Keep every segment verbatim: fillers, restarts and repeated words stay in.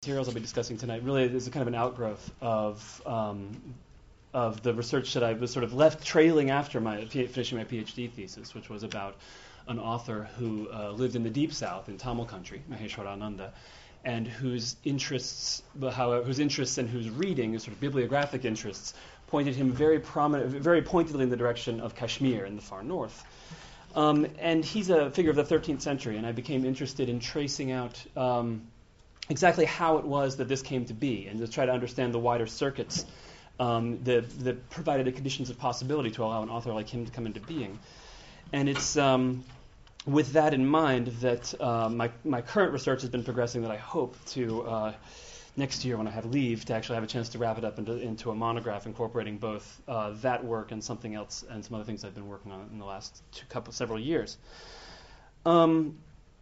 materials I'll be discussing tonight really is a kind of an outgrowth of um, of the research that I was sort of left trailing after my finishing my PhD thesis, which was about an author who uh, lived in the Deep South in Tamil country, Maheshwarananda, and whose interests, how, whose interests and whose reading, sort of bibliographic interests, pointed him very prominent, very pointedly in the direction of Kashmir in the far north. Um, and he's a figure of the thirteenth century, and I became interested in tracing out um, exactly how it was that this came to be, and to try to understand the wider circuits um, that, that provided the conditions of possibility to allow an author like him to come into being. And it's um, with that in mind that uh, my my current research has been progressing, that I hope to uh, next year, when I have leave, to actually have a chance to wrap it up into, into a monograph incorporating both uh, that work and something else and some other things I've been working on in the last two, couple several years. Um,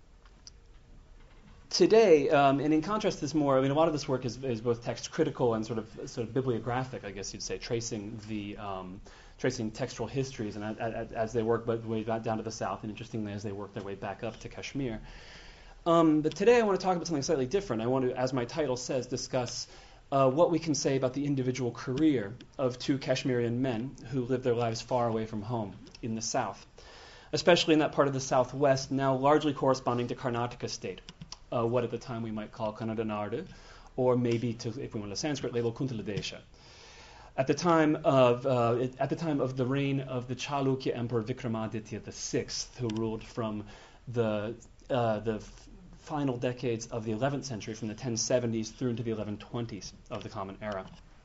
today, um, and in contrast to this more, I mean, a lot of this work is, is both text critical and sort of sort of bibliographic, I guess you'd say, tracing the um, tracing textual histories and a, a, as they work their way back down to the south, and interestingly, as they work their way back up to Kashmir. Um, but today I want to talk about something slightly different. I want to, as my title says, discuss uh, what we can say about the individual career of two Kashmirian men who lived their lives far away from home in the south, especially in that part of the southwest, now largely corresponding to Karnataka state, uh, what at the time we might call Kannada Nadu, or maybe, to, if we want a Sanskrit label, Kuntala Desha. At the time of uh, it, at the time of the reign of the Chalukya Emperor Vikramaditya the sixth, who ruled from the uh, the final decades of the eleventh century, from the ten seventies through into the eleven twenties of the Common Era.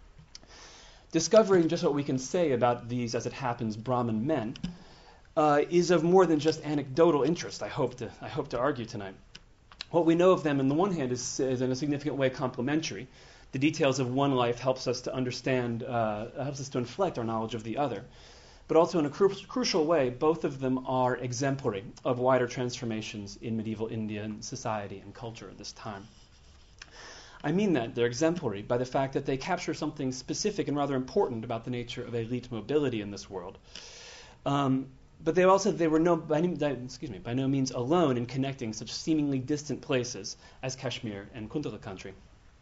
Discovering just what we can say about these, as it happens, Brahmin men, uh, is of more than just anecdotal interest, I hope to I hope to argue tonight. What we know of them, on the one hand, is, is in a significant way complementary. The details of one life helps us to understand, uh, helps us to inflect our knowledge of the other. But also in a cru- crucial way, both of them are exemplary of wider transformations in medieval Indian society and culture at this time. I mean that they're exemplary by the fact that they capture something specific and rather important about the nature of elite mobility in this world. Um, but they also they were no by, excuse me by no means alone in connecting such seemingly distant places as Kashmir and Kuntala country.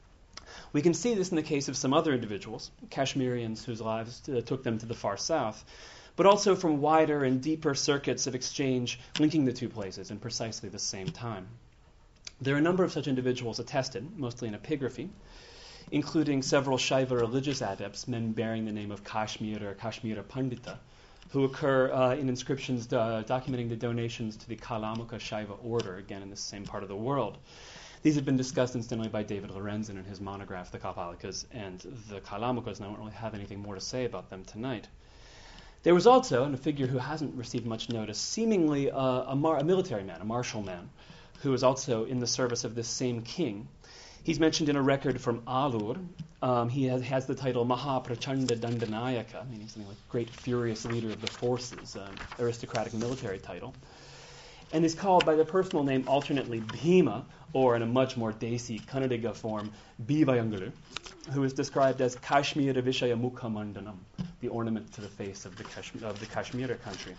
We can see this in the case of some other individuals, Kashmirians whose lives uh, took them to the far south, but also from wider and deeper circuits of exchange linking the two places in precisely the same time. There are a number of such individuals attested, mostly in epigraphy, including several Shaiva religious adepts, men bearing the name of Kashmir or Kashmira Pandita, who occur uh, in inscriptions uh, documenting the donations to the Kalamuka Shaiva order, again in the same part of the world. These have been discussed incidentally by David Lorenzen in his monograph, The Kapalikas and the Kalamukas, and I don't really have anything more to say about them tonight. There was also, and a figure who hasn't received much notice, seemingly a, a, mar- a military man, a martial man, who was also in the service of this same king. He's mentioned in a record from Alur. Um, he has, has the title Mahaprachanda Dandanayaka, meaning something like great furious leader of the forces, an aristocratic military title, and is called by the personal name alternately Bhima, or in a much more Desi Kannadiga form, Bivayangalu, who is described as Kashmir Vishaya Mukha Mandanam, the ornament to the face of the Kashmir, of the Kashmira country.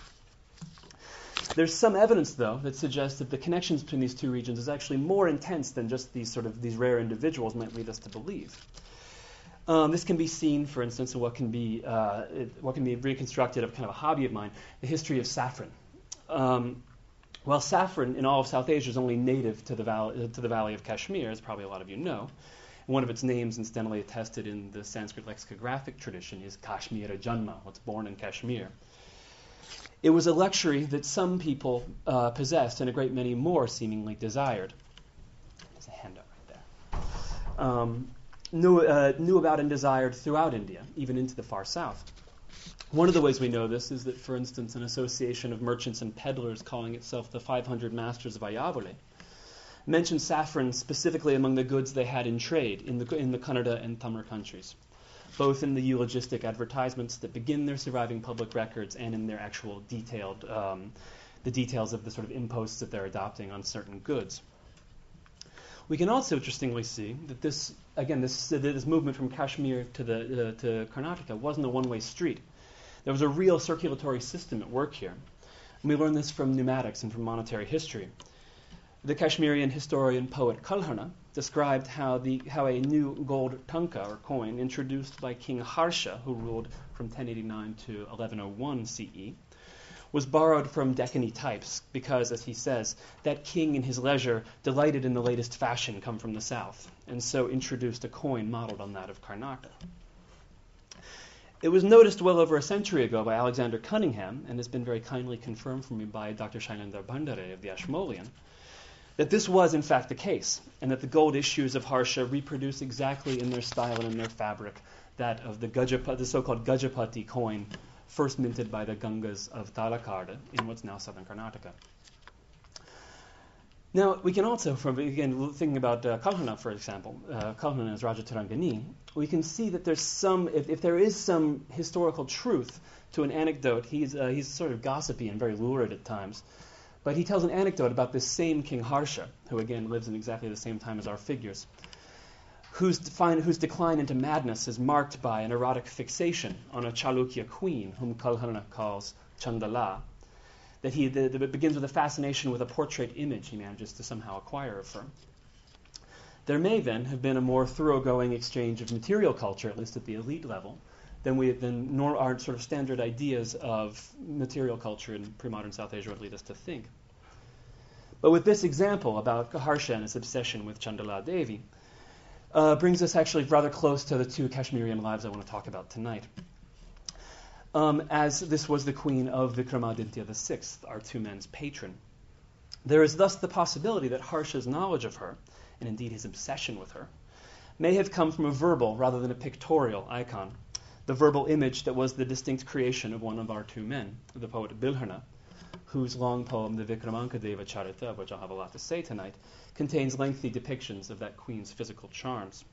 There's some evidence, though, that suggests that the connections between these two regions is actually more intense than just these sort of these rare individuals might lead us to believe. Um, this can be seen, for instance, in what can be uh, it, what can be reconstructed of kind of a hobby of mine, the history of saffron. Um, While saffron in all of South Asia is only native to the, valley, to the Valley of Kashmir, as probably a lot of you know, one of its names incidentally attested in the Sanskrit lexicographic tradition is Kashmira Janma, what's born in Kashmir. It was a luxury that some people uh, possessed and a great many more seemingly desired. There's a handout right there. Um, knew, uh, knew about and desired throughout India, even into the far south. One of the ways we know this is that, for instance, an association of merchants and peddlers calling itself the five hundred Masters of Ayavale mentioned saffron specifically among the goods they had in trade in the in the Kannada and Tamil countries, both in the eulogistic advertisements that begin their surviving public records and in their actual detailed um, the details of the sort of imposts that they're adopting on certain goods. We can also interestingly see that this again this this movement from Kashmir to the uh, to Karnataka wasn't a one-way street. There was a real circulatory system at work here. And we learn this from pneumatics and from monetary history. The Kashmirian historian poet Kalhana described how the how a new gold tanka, or coin, introduced by King Harsha, who ruled from ten eighty-nine to eleven oh one C E, was borrowed from Deccan types because, as he says, that king in his leisure delighted in the latest fashion come from the south, and so introduced a coin modeled on that of Karnaka. It was noticed well over a century ago by Alexander Cunningham, and has been very kindly confirmed for me by Doctor Shailendra Bhandare of the Ashmolean, that this was in fact the case, and that the gold issues of Harsha reproduce exactly in their style and in their fabric that of the, Gajapati, the so-called Gajapati coin, first minted by the Gangas of Talakkad in what's now southern Karnataka. Now, we can also, from again thinking about uh, Kalhana, for example, uh, Kalhana as Raja Tarangani, we can see that there's some, if, if there is some historical truth to an anecdote, he's uh, he's sort of gossipy and very lurid at times, but he tells an anecdote about this same King Harsha, who again lives in exactly the same time as our figures, whose, define, whose decline into madness is marked by an erotic fixation on a Chalukya queen, whom Kalhana calls Chandala, that he that it begins with a fascination with a portrait image he manages to somehow acquire of her. There may then have been a more thoroughgoing exchange of material culture, at least at the elite level, than we than nor our sort of standard ideas of material culture in pre-modern South Asia would lead us to think. But with this example about Harsha and his obsession with Chandala Devi, uh, brings us actually rather close to the two Kashmirian lives I want to talk about tonight. Um, as this was the queen of Vikramaditya the sixth, our two men's patron. There is thus the possibility that Harsha's knowledge of her, and indeed his obsession with her, may have come from a verbal rather than a pictorial icon, the verbal image that was the distinct creation of one of our two men, the poet Bilharna, whose long poem, the Vikramankadeva Charita, of which I'll have a lot to say tonight, contains lengthy depictions of that queen's physical charms.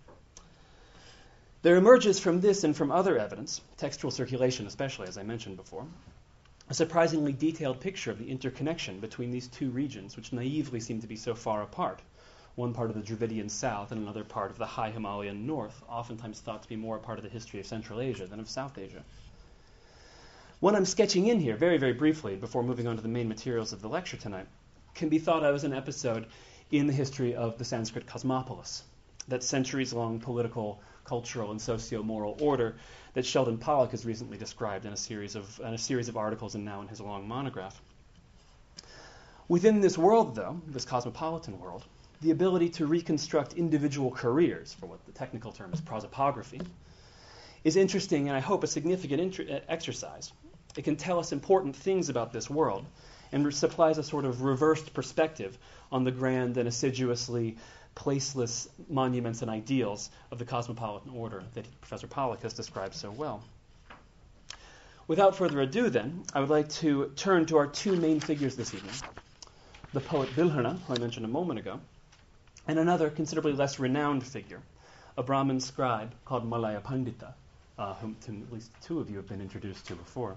There emerges from this and from other evidence, textual circulation especially, as I mentioned before, a surprisingly detailed picture of the interconnection between these two regions, which naively seem to be so far apart, one part of the Dravidian south and another part of the high Himalayan north, oftentimes thought to be more a part of the history of Central Asia than of South Asia. What I'm sketching in here, very, very briefly, before moving on to the main materials of the lecture tonight, can be thought of as an episode in the history of the Sanskrit cosmopolis, that centuries-long political, cultural, and socio-moral order that Sheldon Pollock has recently described in a series of in a series of articles and now in his long monograph. Within this world, though, this cosmopolitan world, the ability to reconstruct individual careers, for what the technical term is prosopography, is interesting and I hope a significant inter- exercise. It can tell us important things about this world and re- supplies a sort of reversed perspective on the grand and assiduously placeless monuments and ideals of the cosmopolitan order that Professor Pollock has described so well. Without further ado, then, I would like to turn to our two main figures this evening, the poet Bilharna, who I mentioned a moment ago, and another considerably less renowned figure, a Brahmin scribe called Malaya Pandita, uh, whom at least two of you have been introduced to before.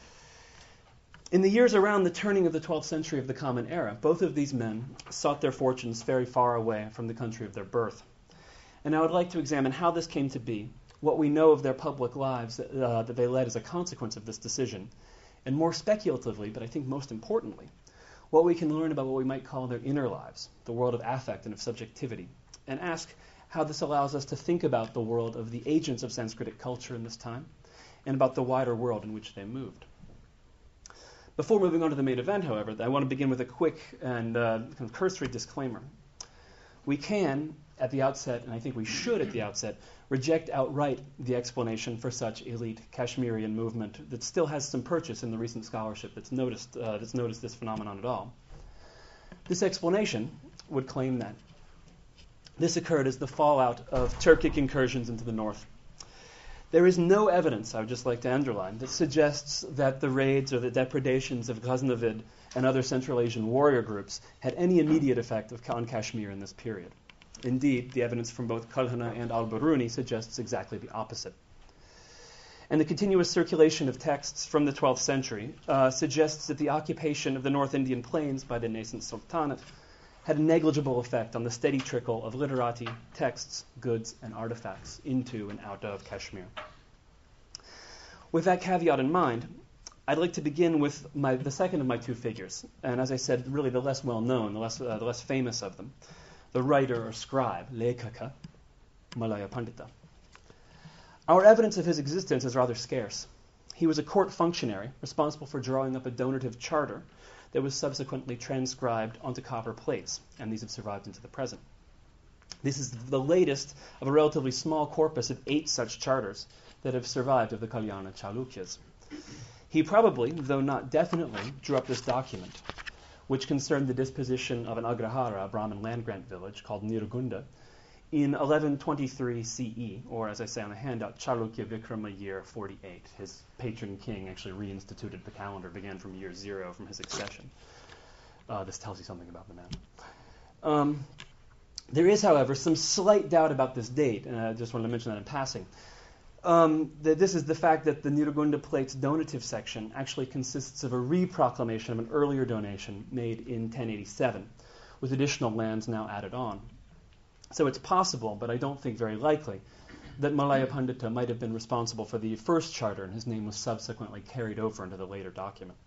In the years around the turning of the twelfth century of the Common Era, both of these men sought their fortunes very far away from the country of their birth. And I would like to examine how this came to be, what we know of their public lives that, uh, that they led as a consequence of this decision, and more speculatively, but I think most importantly, what we can learn about what we might call their inner lives, the world of affect and of subjectivity, and ask how this allows us to think about the world of the agents of Sanskritic culture in this time, and about the wider world in which they moved. Before moving on to the main event, however, I want to begin with a quick and uh, kind of cursory disclaimer. We can, at the outset, and I think we should at the outset, reject outright the explanation for such elite Kashmirian movement that still has some purchase in the recent scholarship that's noticed, uh, that's noticed this phenomenon at all. This explanation would claim that this occurred as the fallout of Turkic incursions into the north. There is no evidence, I would just like to underline, that suggests that the raids or the depredations of Ghaznavid and other Central Asian warrior groups had any immediate effect on Kashmir in this period. Indeed, the evidence from both Kalhana and al-Biruni suggests exactly the opposite. And the continuous circulation of texts from the twelfth century uh, suggests that the occupation of the North Indian plains by the nascent Sultanate had a negligible effect on the steady trickle of literati, texts, goods, and artifacts into and out of Kashmir. With that caveat in mind, I'd like to begin with my, the second of my two figures, and as I said, really the less well-known, the less, uh, the less famous of them, the writer or scribe, Lekhaka, Malaya Pandita. Our evidence of his existence is rather scarce. He was a court functionary responsible for drawing up a donative charter that was subsequently transcribed onto copper plates, and these have survived into the present. This is the latest of a relatively small corpus of eight such charters that have survived of the Kalyana Chalukyas. He probably, though not definitely, drew up this document, which concerned the disposition of an Agrahara, a Brahmin land-grant village called Nirgunda, in eleven twenty-three C E, or as I say on the handout, Chalukya Vikrama year forty-eight. His patron king actually reinstituted the calendar, began from year zero from his accession. Uh, this tells you something about the man. Um, there is, however, some slight doubt about this date, and I just wanted to mention that in passing. Um, the, this is the fact that the Nirgunda Plate's donative section actually consists of a reproclamation of an earlier donation made in ten eighty-seven, with additional lands now added on. So it's possible, but I don't think very likely, that Malaya Pandita might have been responsible for the first charter, and his name was subsequently carried over into the later document.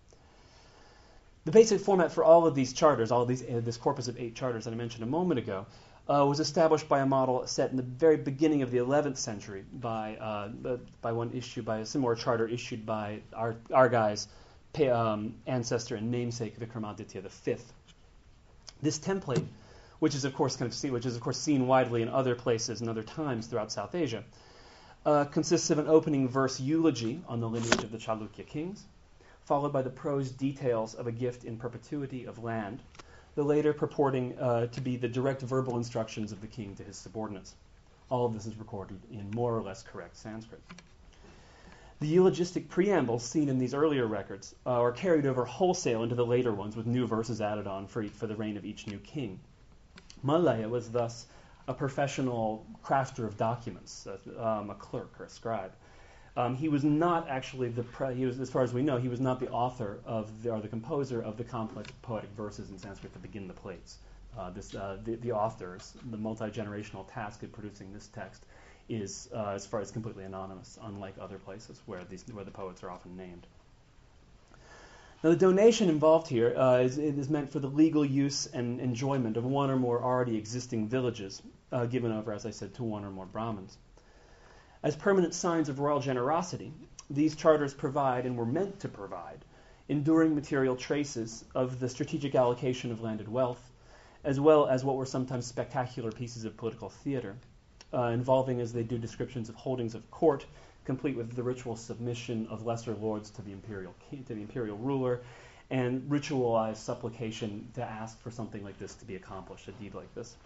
The basic format for all of these charters, all of these, uh, this corpus of eight charters that I mentioned a moment ago, uh, was established by a model set in the very beginning of the eleventh century by uh, by one issue by a similar charter issued by our our guy's um, ancestor and namesake Vikramaditya the Fifth. This template, which is of course kind of seen, which is of course seen widely in other places and other times throughout South Asia, uh, consists of an opening verse eulogy on the lineage of the Chalukya kings, followed by the prose details of a gift in perpetuity of land, the later purporting uh, to be the direct verbal instructions of the king to his subordinates. All of this is recorded in more or less correct Sanskrit. The eulogistic preambles seen in these earlier records uh, are carried over wholesale into the later ones with new verses added on for, each, for the reign of each new king. Malaya was thus a professional crafter of documents, uh, um, a clerk or a scribe. Um, he was not actually the, pre- he was, as far as we know, he was not the author of the, or the composer of the complex poetic verses in Sanskrit that begin the plates. Uh, this, uh, the, the authors, the multi-generational task of producing this text is, uh, as far as completely anonymous, unlike other places where these, where the poets are often named. Now, the donation involved here uh, is, it is meant for the legal use and enjoyment of one or more already existing villages, uh, given over, as I said, to one or more Brahmins. As permanent signs of royal generosity, these charters provide, and were meant to provide, enduring material traces of the strategic allocation of landed wealth, as well as what were sometimes spectacular pieces of political theater, uh, involving, as they do, descriptions of holdings of court, complete with the ritual submission of lesser lords to the imperial king, to the imperial ruler, and ritualized supplication to ask for something like this to be accomplished, a deed like this.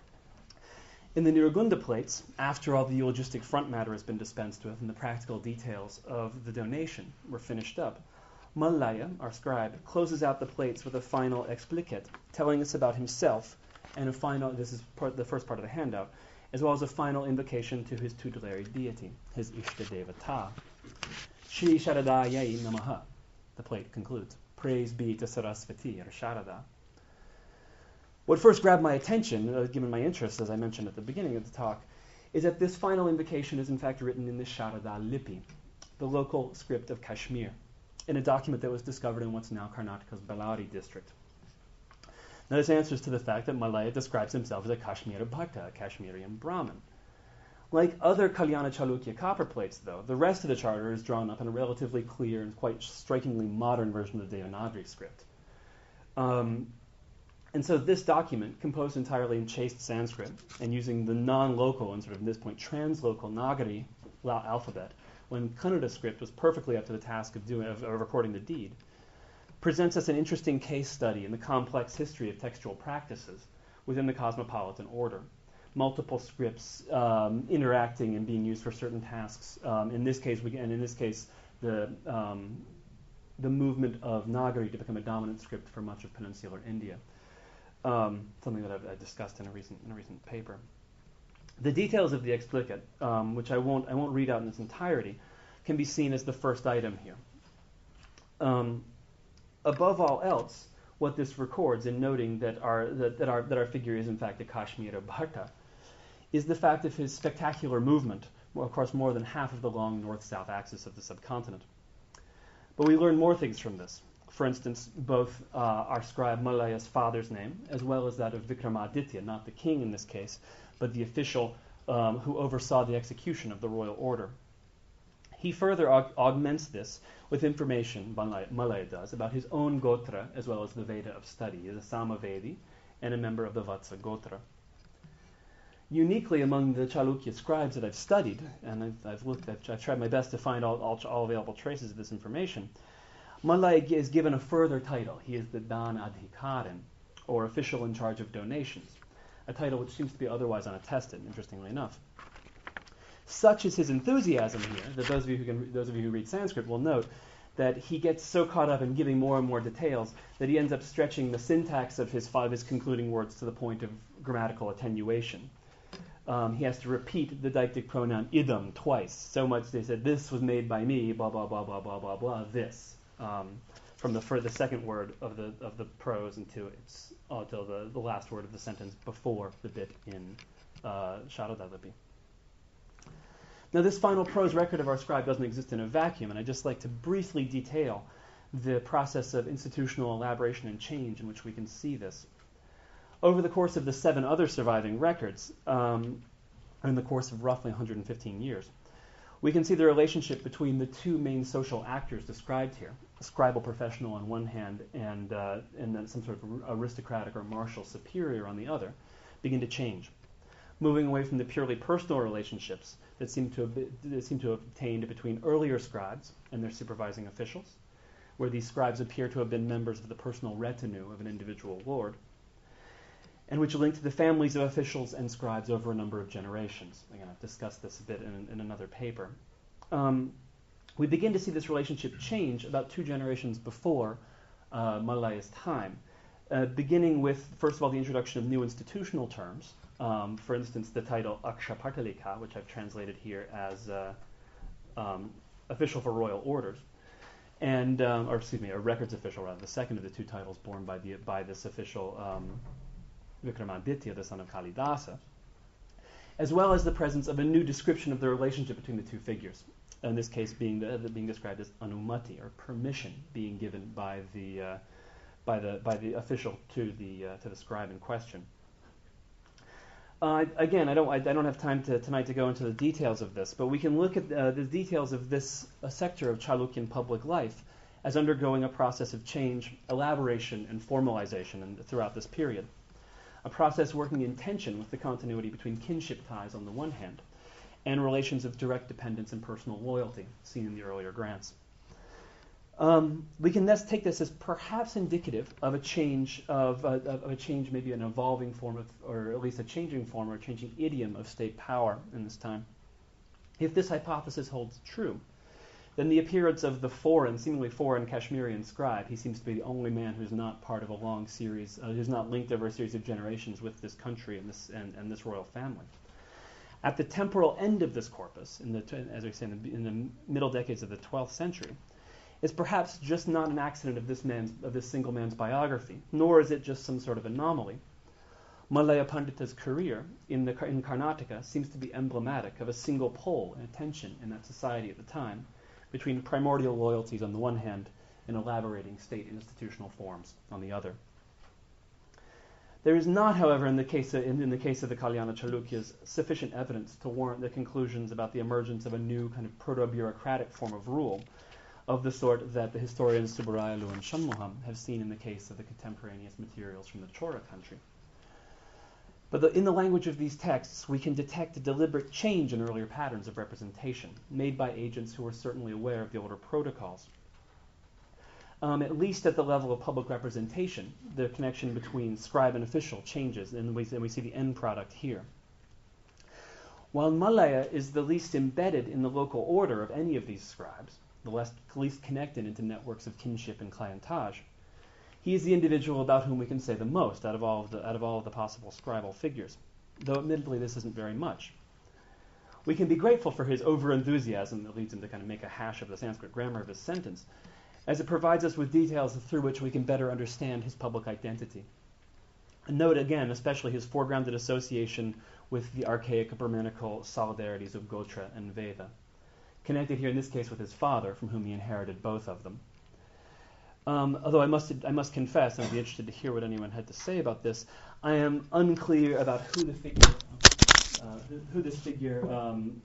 In the Nirgunda plates, after all the eulogistic front matter has been dispensed with and the practical details of the donation were finished up, Malaya, our scribe, closes out the plates with a final explicit, telling us about himself, and a final, this is part, the first part of the handout, as well as a final invocation to his tutelary deity, his Ishta Devata. Shri Sharadayai Namaha, the plate concludes. Praise be to Sarasvati, or Sharada. What first grabbed my attention, uh, given my interest, as I mentioned at the beginning of the talk, is that this final invocation is in fact written in the Sharada Lipi, the local script of Kashmir, in a document that was discovered in what's now Karnataka's Bellary district. Now, this answers to the fact that Malaya describes himself as a Kashmira Bhatta, a Kashmirian Brahmin. Like other Kalyana Chalukya copper plates, though, the rest of the charter is drawn up in a relatively clear and quite strikingly modern version of the Devanagari script. Um, and so this document, composed entirely in chaste Sanskrit and using the non-local and sort of, at this point, translocal Nagari alphabet, when Kannada script was perfectly up to the task of, doing, of, of recording the deed, presents us an interesting case study in the complex history of textual practices within the cosmopolitan order. Multiple scripts um, interacting and being used for certain tasks. Um, in this case, we, and in this case, the um, the movement of Nagari to become a dominant script for much of peninsular India. Um, something that I've, I've discussed in a recent in a recent paper. The details of the explicit, um, which I won't I won't read out in its entirety, can be seen as the first item here. Um, above all else, what this records in noting that our that, that our that our figure is in fact a Kashmira Bhatta, is the fact of his spectacular movement, well, of course more than half of the long north-south axis of the subcontinent. But we learn more things from this. For instance, both uh, our scribe Malaya's father's name, as well as that of Vikramaditya, not the king in this case, but the official um, who oversaw the execution of the royal order. He further aug- augments this with information, Malaya, Malaya does, about his own Gotra, as well as the Veda of study. He is a Samavedi and a member of the Vatsa Gotra. Uniquely among the Chalukya scribes that I've studied, and I've, I've looked, I've, I've tried my best to find all, all, all available traces of this information, Malaya is given a further title. He is the Dan Adhikaran, or official in charge of donations, a title which seems to be otherwise unattested, interestingly enough. Such is his enthusiasm here that those of you who can, those of you who read Sanskrit will note that he gets so caught up in giving more and more details that he ends up stretching the syntax of his five his concluding words to the point of grammatical attenuation. Um, he has to repeat the deictic pronoun idam twice, so much they said this was made by me, blah blah blah blah blah blah blah. This um, from the for the second word of the of the prose until it's until the, the last word of the sentence before the bit in uh, Sharadalipi. Now, this final prose record of our scribe doesn't exist in a vacuum, and I'd just like to briefly detail the process of institutional elaboration and change in which we can see this. Over the course of the seven other surviving records, um, in the course of roughly one hundred fifteen years, we can see the relationship between the two main social actors described here, a scribal professional on one hand and, uh, and then some sort of aristocratic or martial superior on the other, begin to change, moving away from the purely personal relationships that seem to have, that seem to have obtained between earlier scribes and their supervising officials, where these scribes appear to have been members of the personal retinue of an individual lord, and which link to the families of officials and scribes over a number of generations. Again, I've discussed this a bit in, in another paper. Um, we begin to see this relationship change about two generations before uh, Malaya's time, uh, beginning with, first of all, the introduction of new institutional terms. Um, for instance, the title Akshapartalika, which I've translated here as uh, um, official for royal orders, and um, or excuse me, a records official rather, the second of the two titles borne by the by this official um, Vikramaditya, the son of Kalidasa, as well as the presence of a new description of the relationship between the two figures. In this case, being the, being described as anumati, or permission, being given by the uh, by the by the official to the uh, to the scribe in question. Uh, again, I don't I, I don't have time to, tonight to go into the details of this, but we can look at uh, the details of this uh, sector of Chalukyan public life as undergoing a process of change, elaboration, and formalization in, throughout this period. A process working in tension with the continuity between kinship ties on the one hand and relations of direct dependence and personal loyalty seen in the earlier grants. Um, we can thus take this as perhaps indicative of a change of, uh, of a change, maybe an evolving form of, or at least a changing form or a changing idiom of state power in this time. If this hypothesis holds true, then the appearance of the foreign, seemingly foreign Kashmirian scribe, he seems to be the only man who's not part of a long series, uh, who's not linked over a series of generations with this country and this and, and this royal family. At the temporal end of this corpus, in the, as we say, in the, in the middle decades of the twelfth century, is perhaps just not an accident of this man's of this single man's biography, nor is it just some sort of anomaly. Malaya Pandita's career in the in Karnataka seems to be emblematic of a single pole and tension in that society at the time, between primordial loyalties on the one hand and elaborating state institutional forms on the other. There is not, however, in the case of, in, in the case of the Kalyana Chalukyas, sufficient evidence to warrant the conclusions about the emergence of a new kind of proto-bureaucratic form of rule, of the sort that the historians Subbarayalu and Shanmuham have seen in the case of the contemporaneous materials from the Chora country. But the, in the language of these texts, we can detect a deliberate change in earlier patterns of representation, made by agents who were certainly aware of the older protocols. Um, at least at the level of public representation, the connection between scribe and official changes, and we, and we see the end product here. While Malaya is the least embedded in the local order of any of these scribes, the less, least connected into networks of kinship and clientage, he is the individual about whom we can say the most out of all of the, out of all of the possible scribal figures, though admittedly this isn't very much. We can be grateful for his over-enthusiasm that leads him to kind of make a hash of the Sanskrit grammar of his sentence, as it provides us with details through which we can better understand his public identity. And note again, especially his foregrounded association with the archaic Brahminical solidarities of Gotra and Veda, connected here in this case with his father, from whom he inherited both of them. Um, although I must I must confess, and I'd be interested to hear what anyone had to say about this. I am unclear about who the figure, uh, who, who this figure, um,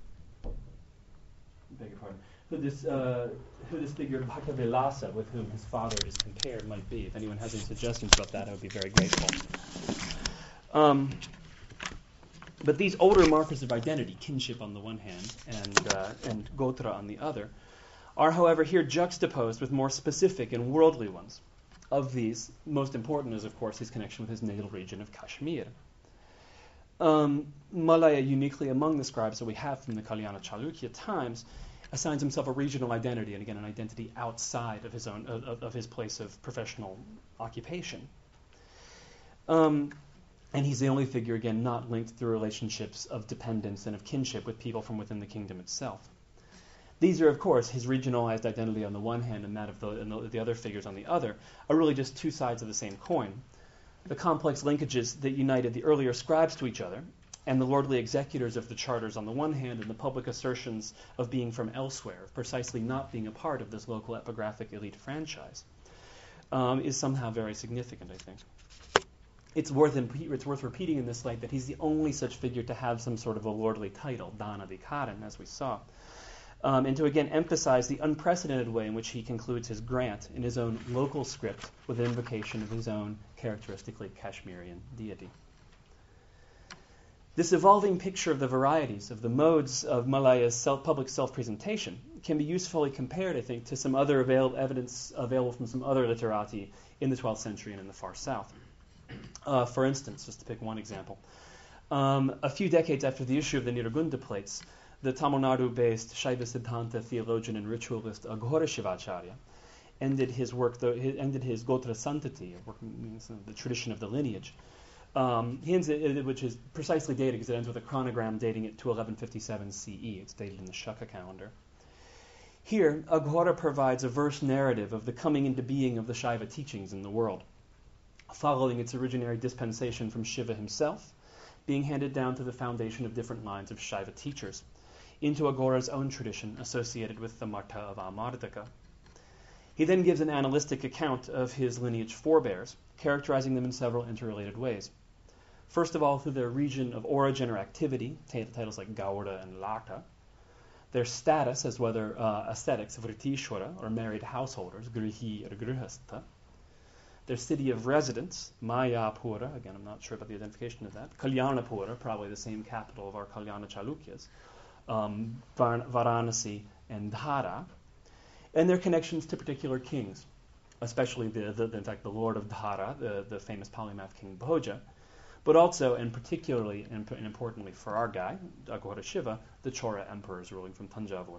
beg your pardon, who this uh, who this figure Bhakta-Vilasa, with whom his father is compared, might be. If anyone has any suggestions about that, I would be very grateful. Um, but these older markers of identity, kinship on the one hand, and uh, and Gotra on the other, are, however, here juxtaposed with more specific and worldly ones. Of these, most important is, of course, his connection with his natal region of Kashmir. Um, Malaya, uniquely among the scribes that we have from the Kalyana Chalukya times, assigns himself a regional identity, and again, an identity outside of his own of, of his place of professional occupation. Um, and he's the only figure, again, not linked through relationships of dependence and of kinship with people from within the kingdom itself. These are, of course, his regionalized identity on the one hand and that of the, and the, the other figures on the other, are really just two sides of the same coin. The complex linkages that united the earlier scribes to each other, and the lordly executors of the charters on the one hand, and the public assertions of being from elsewhere, of precisely not being a part of this local epigraphic elite franchise, um, is somehow very significant, I think. It's worth, imp- it's worth repeating in this light that he's the only such figure to have some sort of a lordly title, Dhanadhikaran, as we saw. Um, and to again emphasize the unprecedented way in which he concludes his grant in his own local script with an invocation of his own characteristically Kashmirian deity. This evolving picture of the varieties of the modes of Malaya's self, public self-presentation can be usefully compared, I think, to some other avail- evidence available from some other literati in the twelfth century and in the far south. Uh, for instance, just to pick one example, um, a few decades after the issue of the Nirgunda plates, the Tamil Nadu-based Shaiva Siddhanta theologian and ritualist Aghora Shivacharya ended his work, the, his, ended his Gotra Santati, work, the tradition of the lineage, um, he ends it, which is precisely dated because it ends with a chronogram dating it to eleven fifty-seven C E. It's dated in the Shaka calendar. Here, Aghora provides a verse narrative of the coming into being of the Shaiva teachings in the world, following its originary dispensation from Shiva himself, being handed down to the foundation of different lines of Shaiva teachers, into Aghora's own tradition associated with the Marta of Amardaka. He then gives an analytic account of his lineage forebears, characterizing them in several interrelated ways. First of all, through their region of origin or activity, t- titles like Gauda and Lata, their status as whether uh, ascetics, Vritishwara, or married householders, Grihi or Grihastha, their city of residence, Mayapura, again, I'm not sure about the identification of that, Kalyanapura, probably the same capital of our Kalyana Chalukyas, um, Varanasi and Dhara, and their connections to particular kings, especially, the, the, the in fact, the lord of Dhara, the, the famous polymath king Bhoja, but also, and particularly and, and importantly for our guy, Aghora Shiva, the Chora emperors ruling from Tanjavur.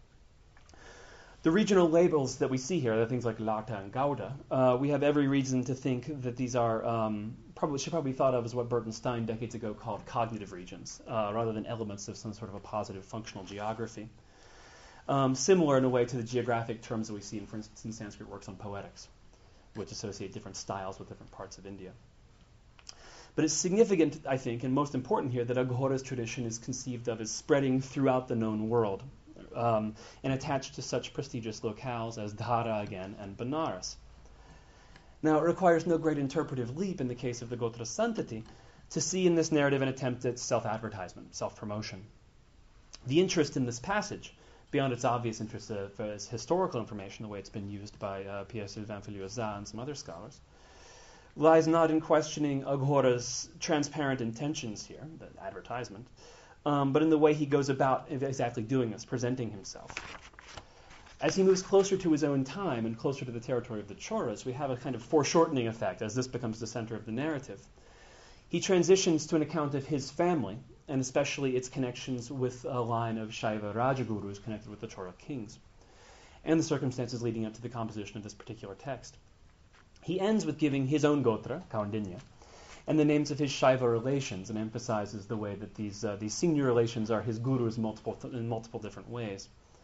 The regional labels that we see here, the things like Lata and Gauda, uh, we have every reason to think that these are um, probably should probably be thought of as what Burton Stein decades ago called cognitive regions, uh, rather than elements of some sort of a positive functional geography. Um, similar in a way to the geographic terms that we see in, for instance, in Sanskrit works on poetics, which associate different styles with different parts of India. But it's significant, I think, and most important here, that Aghora's tradition is conceived of as spreading throughout the known world, Um, and attached to such prestigious locales as Dhara again and Benares. Now, it requires no great interpretive leap in the case of the Gotra Santati to see in this narrative an attempt at self-advertisement, self-promotion. The interest in this passage, beyond its obvious interest uh, for its historical information, the way it's been used by uh, Pierre-Sylvain Filiozat and some other scholars, lies not in questioning Aghora's transparent intentions here, the advertisement, Um, but in the way he goes about exactly doing this, presenting himself. As he moves closer to his own time and closer to the territory of the Choras, we have a kind of foreshortening effect as this becomes the center of the narrative. He transitions to an account of his family, and especially its connections with a line of Shaiva Rajagurus connected with the Chora kings, and the circumstances leading up to the composition of this particular text. He ends with giving his own Gotra, Kaundinya, and the names of his Shaiva relations, and emphasizes the way that these uh, these senior relations are his gurus multiple th- in multiple different ways.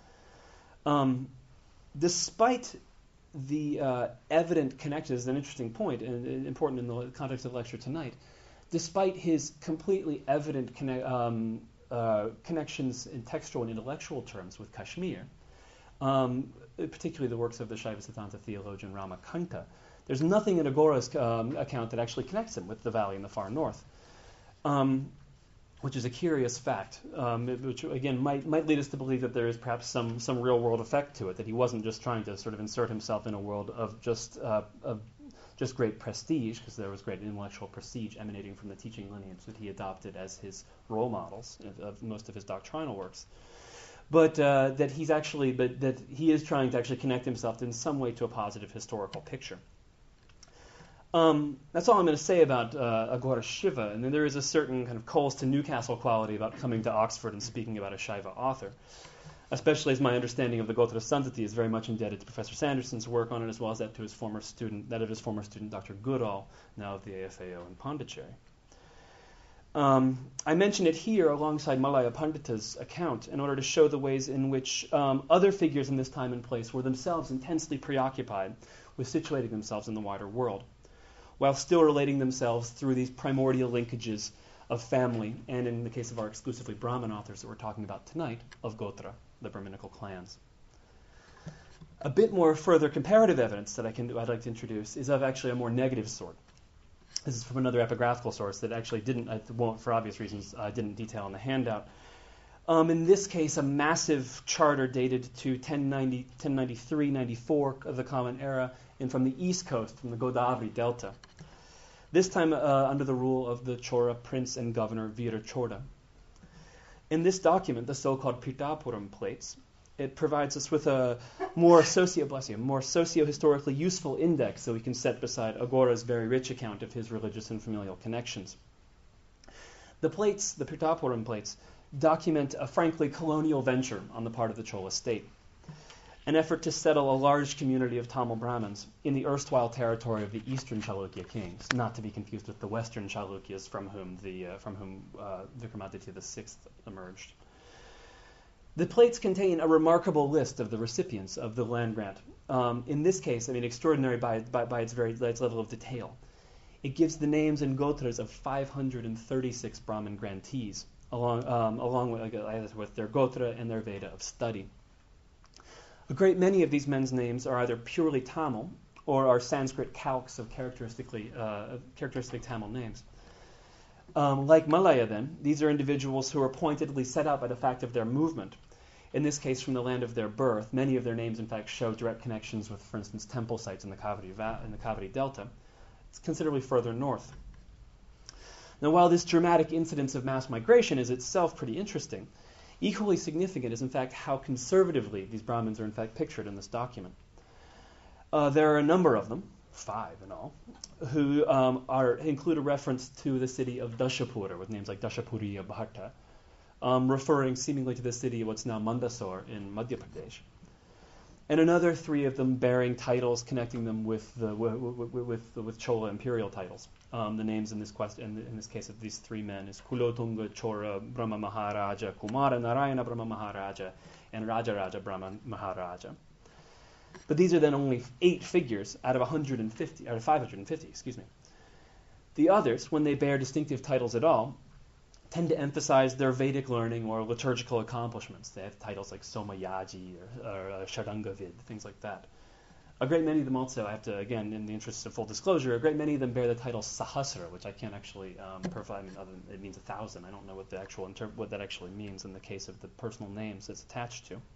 Um, despite the uh, evident connections, is an interesting point, and, and important in the context of the lecture tonight, despite his completely evident conne- um, uh, connections in textual and intellectual terms with Kashmir, um, particularly the works of the Shaiva Siddhanta theologian Ramakanta. There's nothing in Agora's um, account that actually connects him with the valley in the far north, um, which is a curious fact, um, which again might might lead us to believe that there is perhaps some some real world effect to it, that he wasn't just trying to sort of insert himself in a world of just uh, of just great prestige, because there was great intellectual prestige emanating from the teaching lineage that he adopted as his role models of, of most of his doctrinal works. But uh, that he's actually, but that he is trying to actually connect himself in some way to a positive historical picture. Um, that's all I'm going to say about uh, Agora Shiva. And then there is a certain kind of Coles to Newcastle quality about coming to Oxford and speaking about a Shaiva author, especially as my understanding of the Gotra Santati is very much indebted to Professor Sanderson's work on it, as well as that to his former student, that of his former student, Doctor Goodall, now of the A F A O in Pondicherry. Um, I mention it here alongside Malaya Pandita's account in order to show the ways in which um, other figures in this time and place were themselves intensely preoccupied with situating themselves in the wider world, while still relating themselves through these primordial linkages of family, and in the case of our exclusively Brahmin authors that we're talking about tonight, of Gotra, the Brahminical clans. A bit more further comparative evidence that I can, I'd like to introduce is of actually a more negative sort. This is from another epigraphical source that actually didn't, I won't, for obvious reasons, uh, didn't detail in the handout. Um, in this case, a massive charter dated to ten ninety, ten ninety-three, ninety-four of the Common Era, and from the east coast, from the Godavari Delta. This time uh, under the rule of the Chora prince and governor Veera Chorda. In this document, the so-called Pitapuram plates, it provides us with a more socio, bless you, more socio-historically useful index that we can set beside Agora's very rich account of his religious and familial connections. The plates, the Pitapuram plates, document a frankly colonial venture on the part of the Chola state, an effort to settle a large community of Tamil Brahmins in the erstwhile territory of the eastern Chalukya kings, not to be confused with the western Chalukyas from whom the uh, from whom uh, Vikramaditya the sixth emerged. The plates contain a remarkable list of the recipients of the land grant. Um, in this case, I mean, extraordinary by, by, by its very by its level of detail. It gives the names and gotras of five hundred thirty-six Brahmin grantees, along um, along with, uh, with their gotra and their Veda of study. A great many of these men's names are either purely Tamil or are Sanskrit calques of characteristically uh, characteristic Tamil names. Um, like Malaya, then, these are individuals who are pointedly set out by the fact of their movement. In this case, from the land of their birth, many of their names, in fact, show direct connections with, for instance, temple sites in the Kaveri, Va- in the Kaveri Delta. It's considerably further north. Now, while this dramatic incidence of mass migration is itself pretty interesting, equally significant is, in fact, how conservatively these Brahmins are, in fact, pictured in this document. Uh, there are a number of them, five in all, who um, are include a reference to the city of Dashapura, with names like Dashapuriya Bhatta, um, referring seemingly to the city of what's now Mandsaur in Madhya Pradesh. And another three of them bearing titles connecting them with the with with, with Chola imperial titles. Um, the names in this quest in, in this case of these three men is Kulotunga Chora Brahma Maharaja, Kumara Narayana Brahma Maharaja, and Rajaraja Brahma Maharaja. But these are then only eight figures out of one hundred fifty, out of five hundred fifty, excuse me. The others, when they bear distinctive titles at all, tend to emphasize their Vedic learning or liturgical accomplishments. They have titles like Somayaji or, or uh, Sharangavid, things like that. A great many of them also, I have to, again, in the interest of full disclosure, a great many of them bear the title Sahasra, which I can't actually um, provide. I mean, other than it means a thousand. I don't know what the actual inter- what that actually means in the case of the personal names it's attached to.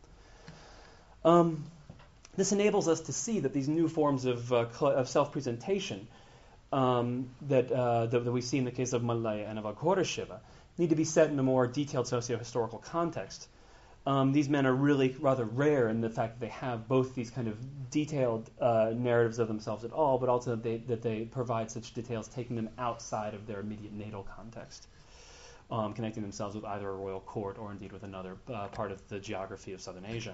Um, this enables us to see that these new forms of, uh, cl- of self-presentation um, that, uh, that that we see in the case of Malaya and of Agora Shiva need to be set in a more detailed socio-historical context. Um, these men are really rather rare in the fact that they have both these kind of detailed uh, narratives of themselves at all, but also that they, that they provide such details taking them outside of their immediate natal context, um, connecting themselves with either a royal court or indeed with another uh, part of the geography of Southern Asia.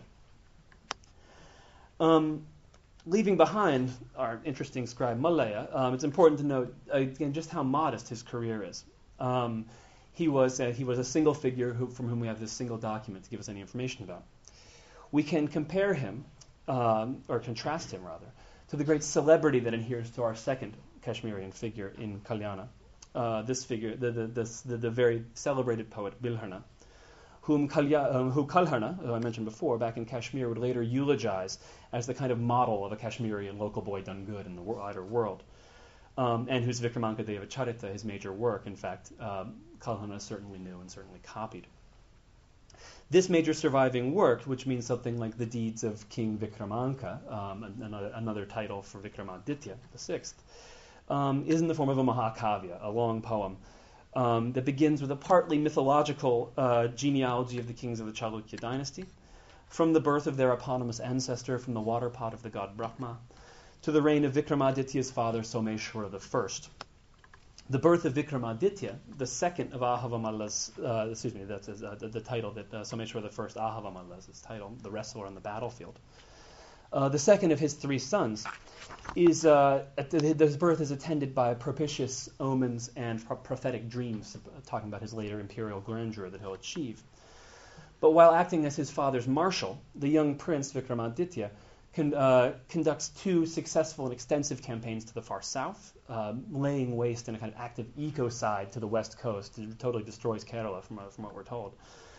Um, leaving behind our interesting scribe Malaya, um, it's important to note, again, just how modest his career is. Um, He was uh, he was a single figure who, from whom we have this single document to give us any information about. We can compare him, um, or contrast him rather, to the great celebrity that adheres to our second Kashmirian figure in Kalyana. Uh, this figure, the the, this, the the very celebrated poet Bilharna, whom Kalya, um, who Kalharna, who I mentioned before, back in Kashmir, would later eulogize as the kind of model of a Kashmirian local boy done good in the wider world, um, and whose Vikramanka Deva Charita, his major work, in fact, um, Kalharna certainly knew and certainly copied. This major surviving work, which means something like the deeds of King Vikramanka, um, another, another title for Vikramaditya, the sixth, um, is in the form of a Mahakavya, a long poem, um, that begins with a partly mythological uh, genealogy of the kings of the Chalukya dynasty, from the birth of their eponymous ancestor from the water pot of the god Brahma, to the reign of Vikramaditya's father Someshwara the First. The birth of Vikramaditya, the second of Ahavamalla's, uh, excuse me, that's uh, the, the title that uh, Someshwara the First, Ahavamalla's his title, the wrestler on the battlefield. Uh, the second of his three sons is, uh, at the, his birth is attended by propitious omens and pro- prophetic dreams, uh, talking about his later imperial grandeur that he'll achieve. But while acting as his father's marshal, the young prince Vikramaditya Con, uh, conducts two successful and extensive campaigns to the far south, uh, laying waste in a kind of active ecocide to the west coast. It totally destroys Kerala, from, uh, from what we're told,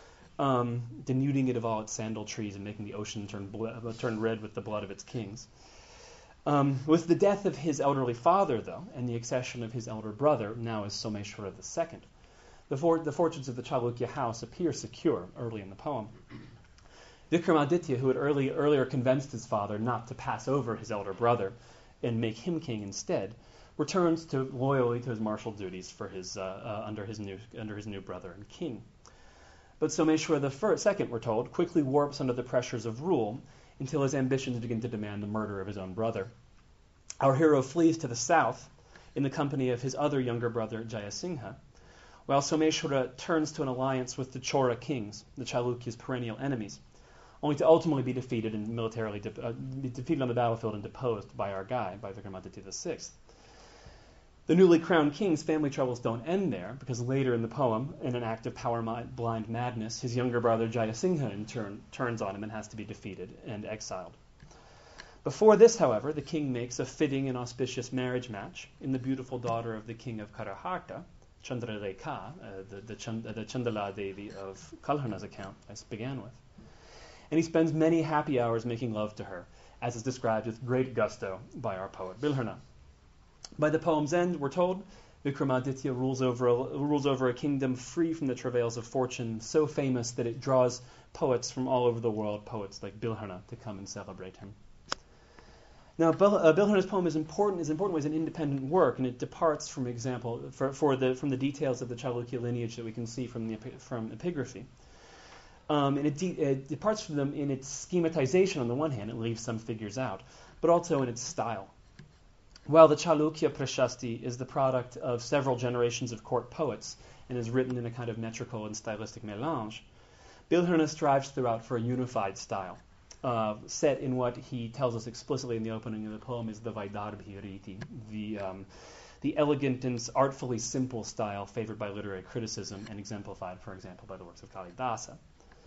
um, denuding it of all its sandal trees and making the ocean turn, ble- uh, turn red with the blood of its kings. Um, with the death of his elderly father, though, and the accession of his elder brother, now as Someshwara the Second, the, for- the fortunes of the Chalukya house appear secure early in the poem. Vikramaditya, who had early, earlier convinced his father not to pass over his elder brother and make him king instead, returns to loyally to his martial duties for his uh, uh, under his new under his new brother and king. But Someshwara the first, second, we're told, quickly warps under the pressures of rule until his ambitions begin to demand the murder of his own brother. Our hero flees to the south in the company of his other younger brother Jayasingha, while Someshwara turns to an alliance with the Chora kings, the Chalukya's perennial enemies, only to ultimately be defeated and militarily de- uh, be defeated on the battlefield and deposed by our guy, by Vikramaditya the Sixth. The newly crowned king's family troubles don't end there, because later in the poem, in an act of power-blind madness, his younger brother Jayasingha in turn turns on him and has to be defeated and exiled. Before this, however, the king makes a fitting and auspicious marriage match in the beautiful daughter of the king of Karaharta, Chandralekha, uh, the, the, Chand- the Chandala Devi of Kalharna's account I began with. And he spends many happy hours making love to her, as is described with great gusto by our poet Bilharna. By the poem's end, we're told, Vikramaditya rules over, a, rules over a kingdom free from the travails of fortune, so famous that it draws poets from all over the world, poets like Bilharna, to come and celebrate him. Now, Bil- uh, Bilharna's poem is important, is important as an independent work, and it departs from example for, for the from the details of the Chalukya lineage that we can see from the from epigraphy. Um, and it, de- it departs from them in its schematization on the one hand, it leaves some figures out, but also in its style. While the Chalukya Prashasti is the product of several generations of court poets and is written in a kind of metrical and stylistic mélange, Bilharna strives throughout for a unified style, uh, set in what he tells us explicitly in the opening of the poem is the Vaidarbhi Riti, the um, the elegant and artfully simple style favored by literary criticism and exemplified, for example, by the works of Kalidasa.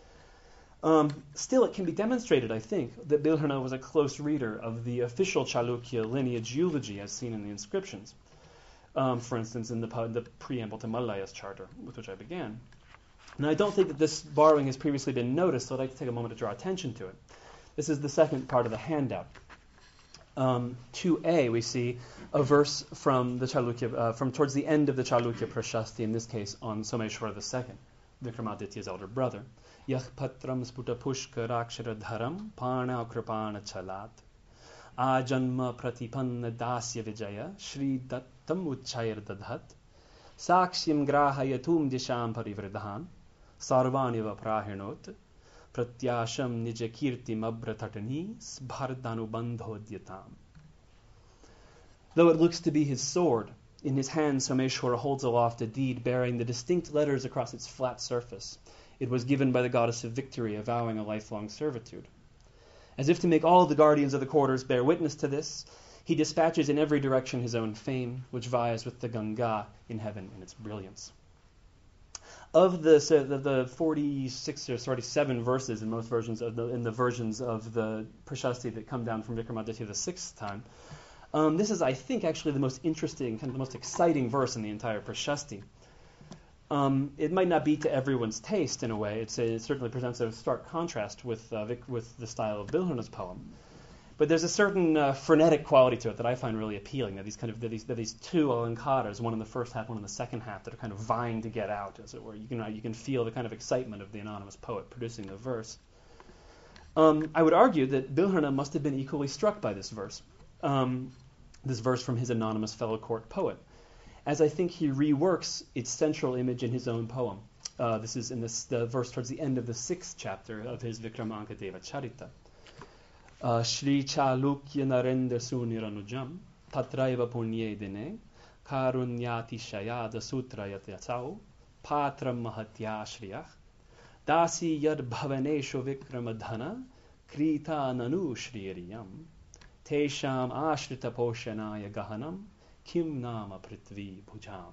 Um, still, it can be demonstrated, I think, that Bilharna was a close reader of the official Chalukya lineage eulogy as seen in the inscriptions. Um, for instance, in the, the preamble to Mallaya's charter, with which I began. Now, I don't think that this borrowing has previously been noticed, so I'd like to take a moment to draw attention to it. This is the second part of the handout. Um, two A, we see a verse from the Chalukya, uh, from towards the end of the Chalukya Prashasti, in this case on Someshwara the Second, Vikramaditya's elder brother. Yah patram sputa pushka raksharadharam pana kripana chalat ajanma pratipanna dasya vijaya shri dattam uchayar dadhat sakshim grahayatum disham parivridhan sarvaniva prahinot pratyasham nijakirti mabratatani sbhardanubandhodyatam. Though it looks to be his sword, in his hand Someshwara holds aloft a deed bearing the distinct letters across its flat surface. It was given by the goddess of victory, avowing a lifelong servitude. As if to make all the guardians of the quarters bear witness to this, he dispatches in every direction his own fame, which vies with the Ganga in heaven in its brilliance. Of the, so the, the forty-six or forty-seven verses in most versions of the, in the versions of the Prashasti that come down from Vikramaditya the sixth time, um, this is, I think, actually the most interesting, kind of the most exciting verse in the entire Prashasti. Um, it might not be to everyone's taste in a way. It's a, it certainly presents a stark contrast with uh, Vic, with the style of Bilherna's poem. But there's a certain uh, frenetic quality to it that I find really appealing. That these kind of that these, that these two alancaras, one in the first half, one in the second half, that are kind of vying to get out, as it were. You can uh, you can feel the kind of excitement of the anonymous poet producing the verse. Um, I would argue that Bilherna must have been equally struck by this verse, um, this verse from his anonymous fellow court poet, as I think he reworks its central image in his own poem. Uh, this is in this, the verse towards the end of the sixth chapter of his Vikramanka-deva Charita. Shri Chalukya Narendra Suniranujam Tatraiva Punye Dine Karunyati Shayada Sutrayat Yatsau Patram Mahatya Shriyach Dasi Yad Bhavanesho Vikramadhana Krita Nanu Shriyariyam Tesham Ashrita Poshanaya Gahanam Kim Nama Prithvi Bhujam.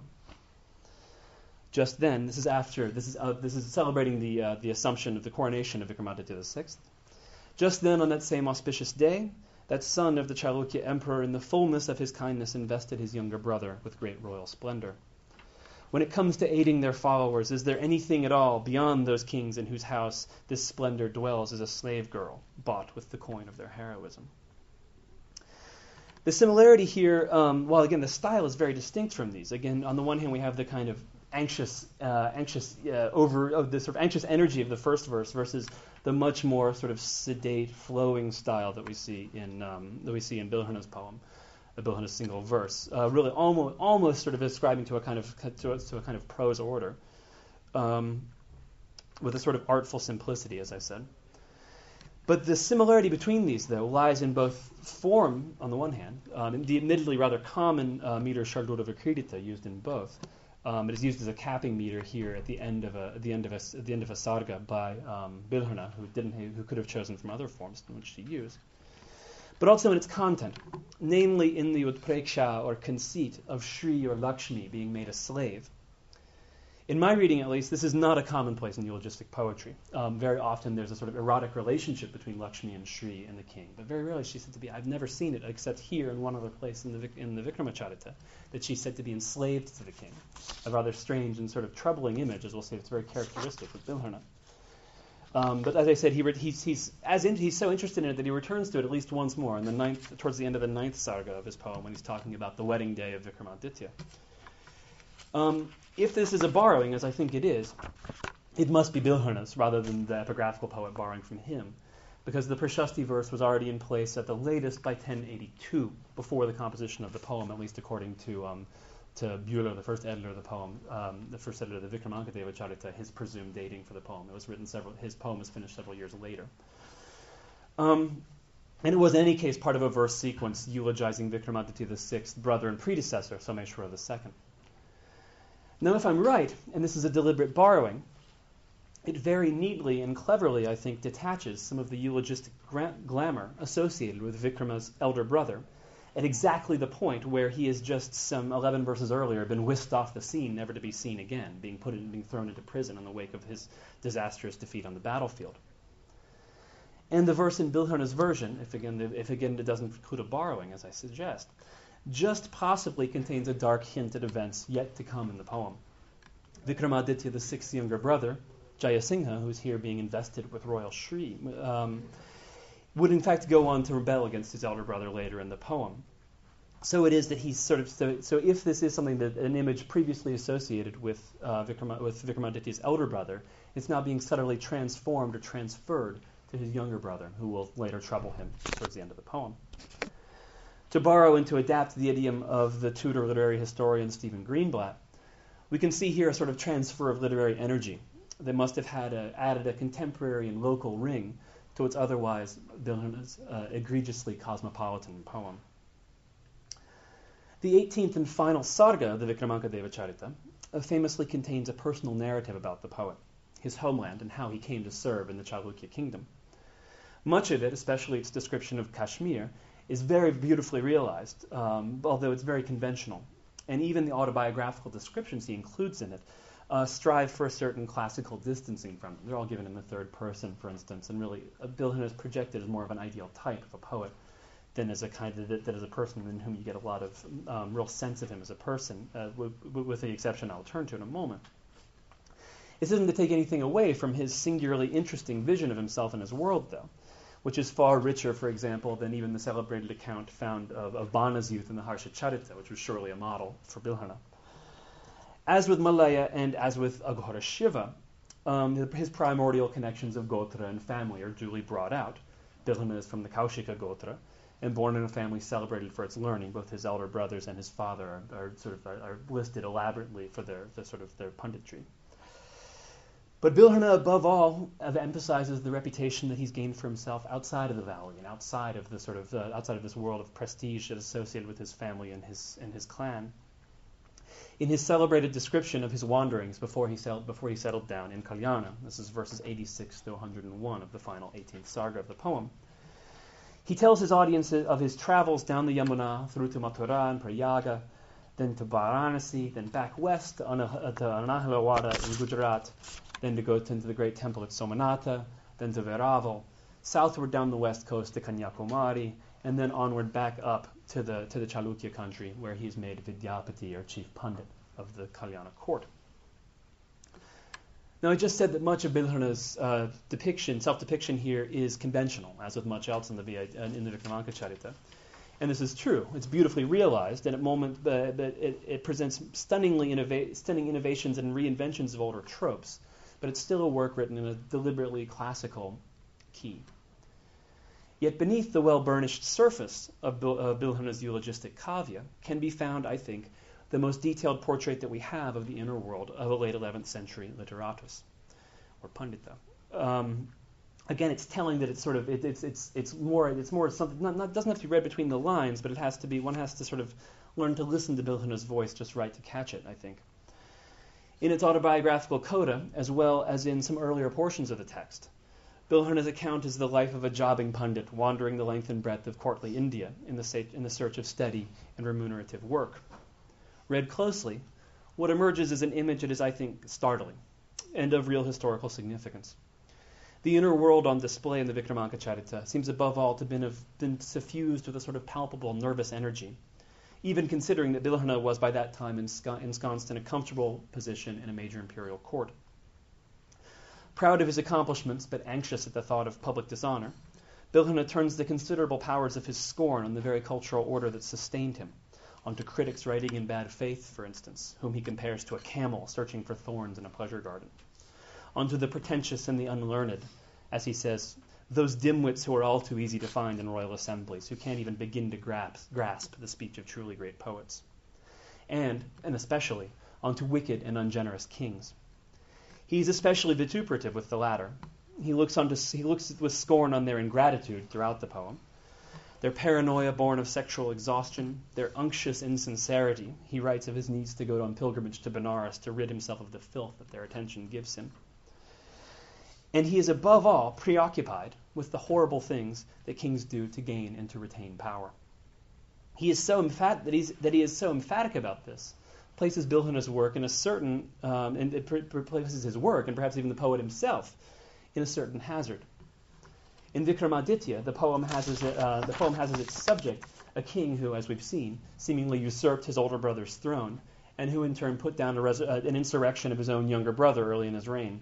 Just then, this is after, this is uh, this is celebrating the uh, the assumption of the coronation of Vikramaditya the sixth. Just then, on that same auspicious day, that son of the Chalukya emperor, in the fullness of his kindness, invested his younger brother with great royal splendor. When it comes to aiding their followers, is there anything at all beyond those kings in whose house this splendor dwells as a slave girl, bought with the coin of their heroism? The similarity here, um, while again the style is very distinct from these. Again, on the one hand, we have the kind of anxious, uh, anxious uh, over of the sort of anxious energy of the first verse versus the much more sort of sedate, flowing style that we see in um, that we see in Bilherna's poem, uh, Bilherna's single verse. Uh, really, almost almost sort of ascribing to a kind of to a, to a kind of prose order, um, with a sort of artful simplicity, as I said. But the similarity between these, though, lies in both form, on the one hand, um, and the admittedly rather common uh, meter Shardura Vikridita used in both. Um, it is used as a capping meter here at the end of a at the end of a at the end of a sarga by um, Bilherna, who didn't who could have chosen from other forms in which to use. But also in its content, namely in the utpreksha or conceit of Shri or Lakshmi being made a slave. In my reading, at least, this is not a commonplace in eulogistic poetry. Um, very often there's a sort of erotic relationship between Lakshmi and Shri and the king, but very rarely she's said to be, I've never seen it except here in one other place in the in the Vikramacharita, that she's said to be enslaved to the king. A rather strange and sort of troubling image, as we'll see. It's very characteristic of Bilherna. Um, but as I said, he re- he's he's as in, he's so interested in it that he returns to it at least once more in the ninth, towards the end of the ninth sarga of his poem, when he's talking about the wedding day of Vikramaditya. Um, if this is a borrowing, as I think it is, it must be Bilherna's rather than the epigraphical poet borrowing from him, because the Prashasti verse was already in place at the latest by ten eighty-two, before the composition of the poem, at least according to um, to Bühler, the first editor of the poem, um, the first editor of the Vikramanka-deva Charita, his presumed dating for the poem. It was written several. His poem was finished several years later. Um, and it was, in any case, part of a verse sequence eulogizing Vikramaditya the sixth, brother and predecessor, Someshwara the second. Now, if I'm right, and this is a deliberate borrowing, it very neatly and cleverly, I think, detaches some of the eulogistic gra- glamour associated with Vikrama's elder brother at exactly the point where he has just some eleven verses earlier been whisked off the scene, never to be seen again, being put in, being thrown into prison in the wake of his disastrous defeat on the battlefield. And the verse in Bilherna's version, if again, if again it doesn't include a borrowing, as I suggest, just possibly contains a dark hint at events yet to come in the poem. Vikramaditya the sixth's younger brother, Jayasingha, who's here being invested with royal Shri, um, would in fact go on to rebel against his elder brother later in the poem. So it is that he's sort of so, so if this is something that an image previously associated with uh, Vikrama, with Vikramaditya's elder brother, it's now being subtly transformed or transferred to his younger brother, who will later trouble him towards the end of the poem. To borrow and to adapt the idiom of the Tudor literary historian Stephen Greenblatt, we can see here a sort of transfer of literary energy that must have had a, added a contemporary and local ring to its otherwise Bilherna's uh, egregiously cosmopolitan poem. The eighteenth and final sarga, the Vikramanka-deva Charita, uh, famously contains a personal narrative about the poet, his homeland, and how he came to serve in the Chalukya kingdom. Much of it, especially its description of Kashmir, is very beautifully realized, um, although it's very conventional. And even the autobiographical descriptions he includes in it uh, strive for a certain classical distancing from them. They're all given in the third person, for instance, and really uh, Bilherna is projected as more of an ideal type of a poet than as a kind of that as a person in whom you get a lot of um, real sense of him as a person, uh, with, with the exception I'll turn to in a moment. This isn't to take anything away from his singularly interesting vision of himself and his world, though, which is far richer, for example, than even the celebrated account found of, of Bana's youth in the Harsha Charita, which was surely a model for Bilhana. As with Malaya and as with Aghora Shiva, um, his primordial connections of Gotra and family are duly brought out. Bilhana is from the Kaushika Gotra, and born in a family celebrated for its learning. Both his elder brothers and his father are, are sort of are, are listed elaborately for their, their sort of their punditry. But Bilhana, above all, emphasizes the reputation that he's gained for himself outside of the valley and outside of the sort of uh, outside of this world of prestige that is associated with his family and his and his clan. In his celebrated description of his wanderings before he settled, before he settled down in Kalyana, this is verses eighty-six to one hundred one of the final eighteenth sarga of the poem, he tells his audience of his travels down the Yamuna through to Mathura and Prayaga, then to Varanasi, then back west to, Ana, to Anahalawada in Gujarat, then to go into the great temple at Somanatha, then to Veraval, southward down the west coast to Kanyakumari, and then onward back up to the to the Chalukya country, where he's made Vidyapati, or chief pundit of the Kalyana court. Now, I just said that much of Bilhana's uh, depiction, self-depiction here, is conventional, as with much else in the uh, in the Vikramanka Charita. And this is true. It's beautifully realized, and at moment, uh, but it, it presents stunningly innova- stunning innovations and reinventions of older tropes. But it's still a work written in a deliberately classical key. Yet beneath the well-burnished surface of Bil- uh, Bilhana's eulogistic kavya can be found, I think, the most detailed portrait that we have of the inner world of a late eleventh century literatus, or pandita. Um, again, it's telling that it's sort of it, it's it's it's more it's more something not, not doesn't have to be read between the lines, but it has to be one has to sort of learn to listen to Bilhana's voice just right to catch it, I think. In its autobiographical coda, as well as in some earlier portions of the text, Bilhana's account is the life of a jobbing pundit wandering the length and breadth of courtly India in the, sa- in the search of steady and remunerative work. Read closely, what emerges is an image that is, I think, startling and of real historical significance. The inner world on display in the Vikramanka Charita seems above all to have been, been suffused with a sort of palpable nervous energy, even considering that Bilhana was by that time ensc- ensconced in a comfortable position in a major imperial court. Proud of his accomplishments, but anxious at the thought of public dishonor, Bilhana turns the considerable powers of his scorn on the very cultural order that sustained him, onto critics writing in bad faith, for instance, whom he compares to a camel searching for thorns in a pleasure garden, onto the pretentious and the unlearned, as he says, those dimwits who are all too easy to find in royal assemblies, who can't even begin to grasp, grasp the speech of truly great poets, and, and especially, onto wicked and ungenerous kings. He's especially vituperative with the latter. He looks, onto, he looks with scorn on their ingratitude throughout the poem, their paranoia born of sexual exhaustion, their unctuous insincerity. He writes of his needs to go on pilgrimage to Benares to rid himself of the filth that their attention gives him. And he is above all preoccupied with the horrible things that kings do to gain and to retain power. He is so emphatic that he's that he is so emphatic about this, places Bilhana's work in a certain um, and it pr- places his work and perhaps even the poet himself in a certain hazard. In Vikramaditya, the poem has as uh, the poem has as its subject a king who, as we've seen, seemingly usurped his older brother's throne, and who in turn put down a res- uh, an insurrection of his own younger brother early in his reign.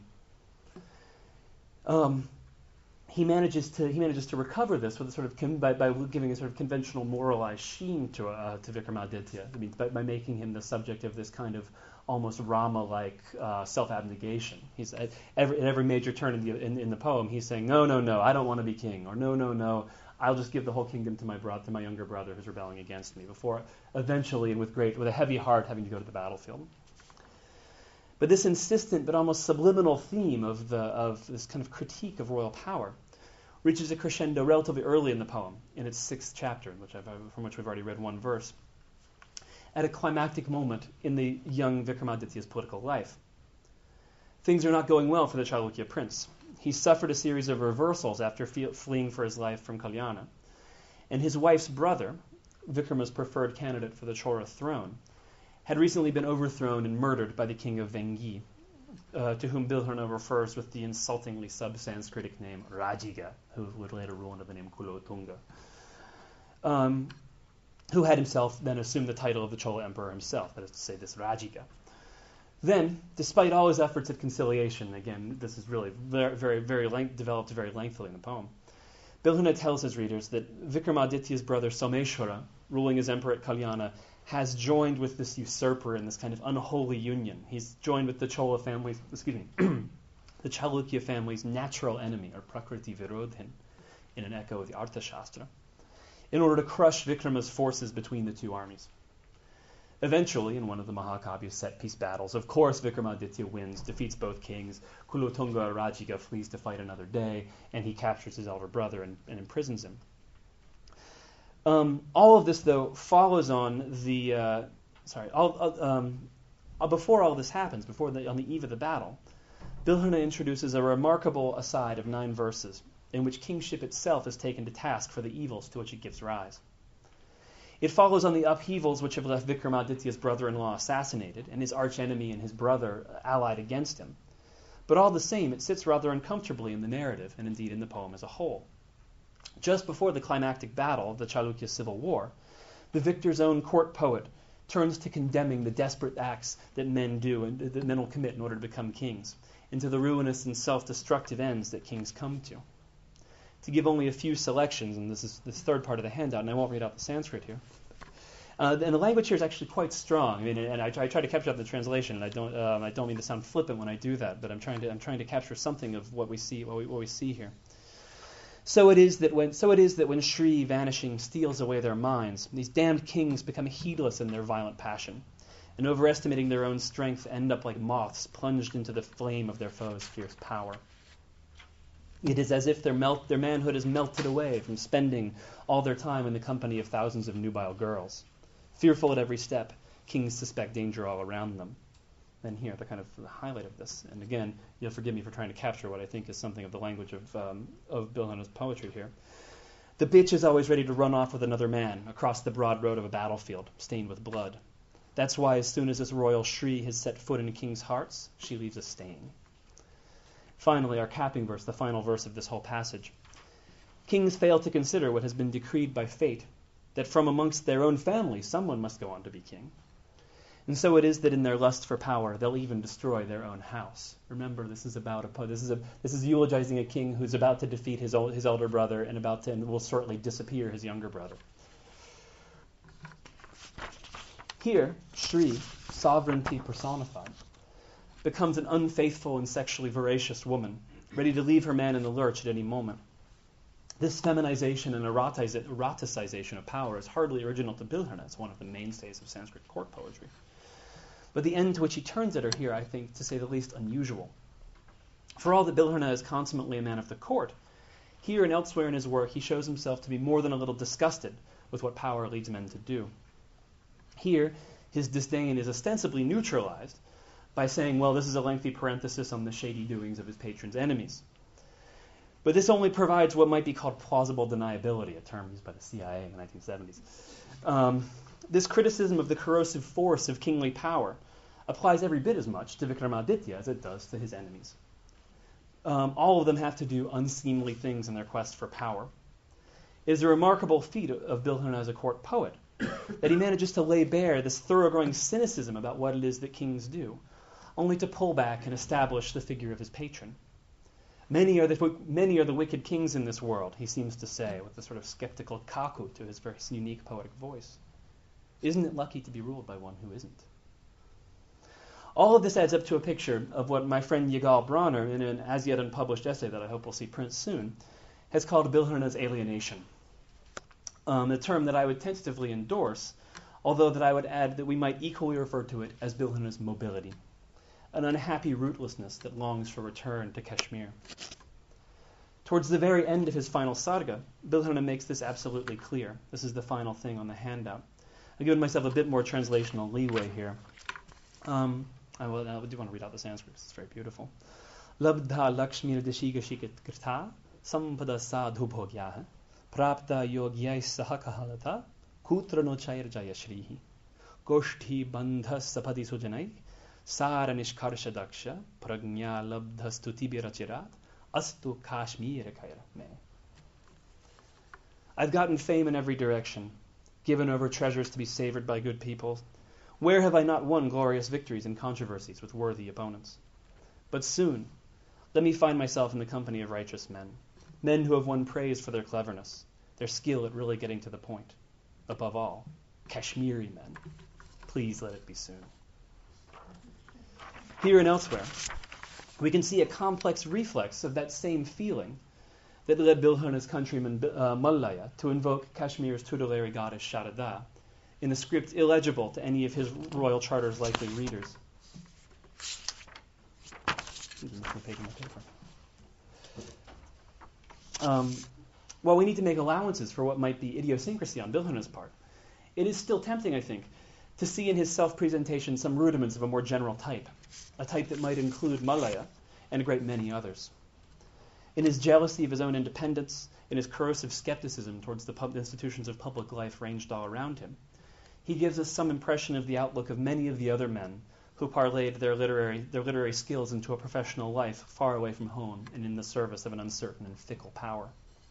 Um, he manages to he manages to recover this with a sort of con- by, by giving a sort of conventional moralized sheen to uh, to Vikramaditya. I mean, by, by making him the subject of this kind of almost Rama-like uh, self-abnegation. He's at every, at every major turn in the in, in the poem, he's saying, "No, no, no, I don't want to be king," or "No, no, no, I'll just give the whole kingdom to my bro- to my younger brother who's rebelling against me." Before eventually, and with great with a heavy heart, having to go to the battlefield. But this insistent but almost subliminal theme of the of this kind of critique of royal power reaches a crescendo relatively early in the poem, in its sixth chapter, which I've, from which we've already read one verse, at a climactic moment in the young Vikramaditya's political life. Things are not going well for the Chalukya prince. He suffered a series of reversals after fe- fleeing for his life from Kalyana, and his wife's brother, Vikrama's preferred candidate for the Chora throne, had recently been overthrown and murdered by the king of Vengi, uh, to whom Bilhana refers with the insultingly sub-Sanskritic name Rajiga, who would later rule under the name Kulotunga, um, who had himself then assumed the title of the Chola emperor himself, that is to say, this Rajiga. Then, despite all his efforts at conciliation, again, this is really very, very, very length, developed very lengthily in the poem, Bilhana tells his readers that Vikramaditya's brother Someshwara, ruling as emperor at Kalyana, has joined with this usurper in this kind of unholy union. He's joined with the Chola family's, excuse me, the Chalukya family's natural enemy, or Prakriti Virodhin, in an echo of the Arthashastra, in order to crush Vikrama's forces between the two armies. Eventually, in one of the Mahakabya's set-piece battles, of course Vikramaditya wins, defeats both kings. Kulotunga Rajiga flees to fight another day, and he captures his elder brother and, and imprisons him. Um, all of this, though, follows on the uh, sorry. All, uh, um, uh, before all this happens, before the, on the eve of the battle, Bilhana introduces a remarkable aside of nine verses, in which kingship itself is taken to task for the evils to which it gives rise. It follows on the upheavals which have left Vikramaditya's brother-in-law assassinated, and his archenemy and his brother allied against him. But all the same, it sits rather uncomfortably in the narrative, and indeed in the poem as a whole. Just before the climactic battle of the Chalukya civil war, the victor's own court poet turns to condemning the desperate acts that men do and that men will commit in order to become kings, and to the ruinous and self-destructive ends that kings come to. To give only a few selections, and this is this third part of the handout, and I won't read out the Sanskrit here. Uh, and the language here is actually quite strong. I mean, and I try, I try to capture out the translation, and I don't, um, I don't mean to sound flippant when I do that, but I'm trying to, I'm trying to capture something of what we see, what we, what we see here. So it is that when, so it is that when Shri vanishing steals away their minds, these damned kings become heedless in their violent passion, and overestimating their own strength, end up like moths plunged into the flame of their foe's fierce power. It is as if their melt, their manhood is melted away from spending all their time in the company of thousands of nubile girls. Fearful at every step, kings suspect danger all around them. Then here, the kind of the highlight of this, and again, you'll forgive me for trying to capture what I think is something of the language of um, of Bilhana's poetry here. The bitch is always ready to run off with another man across the broad road of a battlefield, stained with blood. That's why as soon as this royal Shri has set foot in kings' hearts, she leaves a stain. Finally, our capping verse, the final verse of this whole passage. Kings fail to consider what has been decreed by fate, that from amongst their own family someone must go on to be king. And so it is that in their lust for power, they'll even destroy their own house. Remember, this is about a this is a this is eulogizing a king who's about to defeat his old, his elder brother and about to and will shortly disappear his younger brother. Here, Shri, sovereignty personified, becomes an unfaithful and sexually voracious woman, ready to leave her man in the lurch at any moment. This feminization and eroticization of power is hardly original to Bilhana. It's one of the mainstays of Sanskrit court poetry. But the end to which he turns at her here, I think, to say the least, unusual. For all that Bilhana is consummately a man of the court, here and elsewhere in his work he shows himself to be more than a little disgusted with what power leads men to do. Here, his disdain is ostensibly neutralized by saying, well, this is a lengthy parenthesis on the shady doings of his patron's enemies. But this only provides what might be called plausible deniability, a term used by the C I A in the nineteen seventies. Um, this criticism of the corrosive force of kingly power applies every bit as much to Vikramaditya as it does to his enemies. Um, all of them have to do unseemly things in their quest for power. It is a remarkable feat of Bilhana as a court poet that he manages to lay bare this thoroughgoing cynicism about what it is that kings do, only to pull back and establish the figure of his patron. Many are the many are the wicked kings in this world, he seems to say, with a sort of skeptical kaku to his very unique poetic voice. Isn't it lucky to be ruled by one who isn't? All of this adds up to a picture of what my friend Yigal Bronner, in an as yet unpublished essay that I hope we'll see print soon, has called Bilhana's alienation. Um, a term that I would tentatively endorse, although that I would add that we might equally refer to it as Bilhana's mobility, an unhappy rootlessness that longs for return to Kashmir. Towards the very end of his final sarga, Bilhana makes this absolutely clear. This is the final thing on the handout. I've given myself a bit more translational leeway here. Um, I, will, I do want to read out the Sanskrit. It's very beautiful. Labdha lakshmir deshigashikit kirtha sampada sadhu bhogyaha prapta yogyai sahakahalata kutra no chair jaya shrihi goshti bandha sapadi sujanai sara nishkarsha daksha pragnya labdha stuti birachirat astu kashmir kaira me. I've gotten fame in every direction, given over treasures to be savored by good people, Where have I not won glorious victories in controversies with worthy opponents? But soon, let me find myself in the company of righteous men, men who have won praise for their cleverness, their skill at really getting to the point. Above all, Kashmiri men. Please let it be soon. Here and elsewhere, we can see a complex reflex of that same feeling that led Bilhana's countryman uh, Mallaya to invoke Kashmir's tutelary goddess Sharada in a script illegible to any of his royal charter's likely readers. Um, while we need to make allowances for what might be idiosyncrasy on Bilhana's part, it is still tempting, I think, to see in his self-presentation some rudiments of a more general type, a type that might include Mallaya and a great many others. In his jealousy of his own independence, in his corrosive skepticism towards the pub- institutions of public life ranged all around him, he gives us some impression of the outlook of many of the other men who parlayed their literary, their literary skills into a professional life far away from home and in the service of an uncertain and fickle power.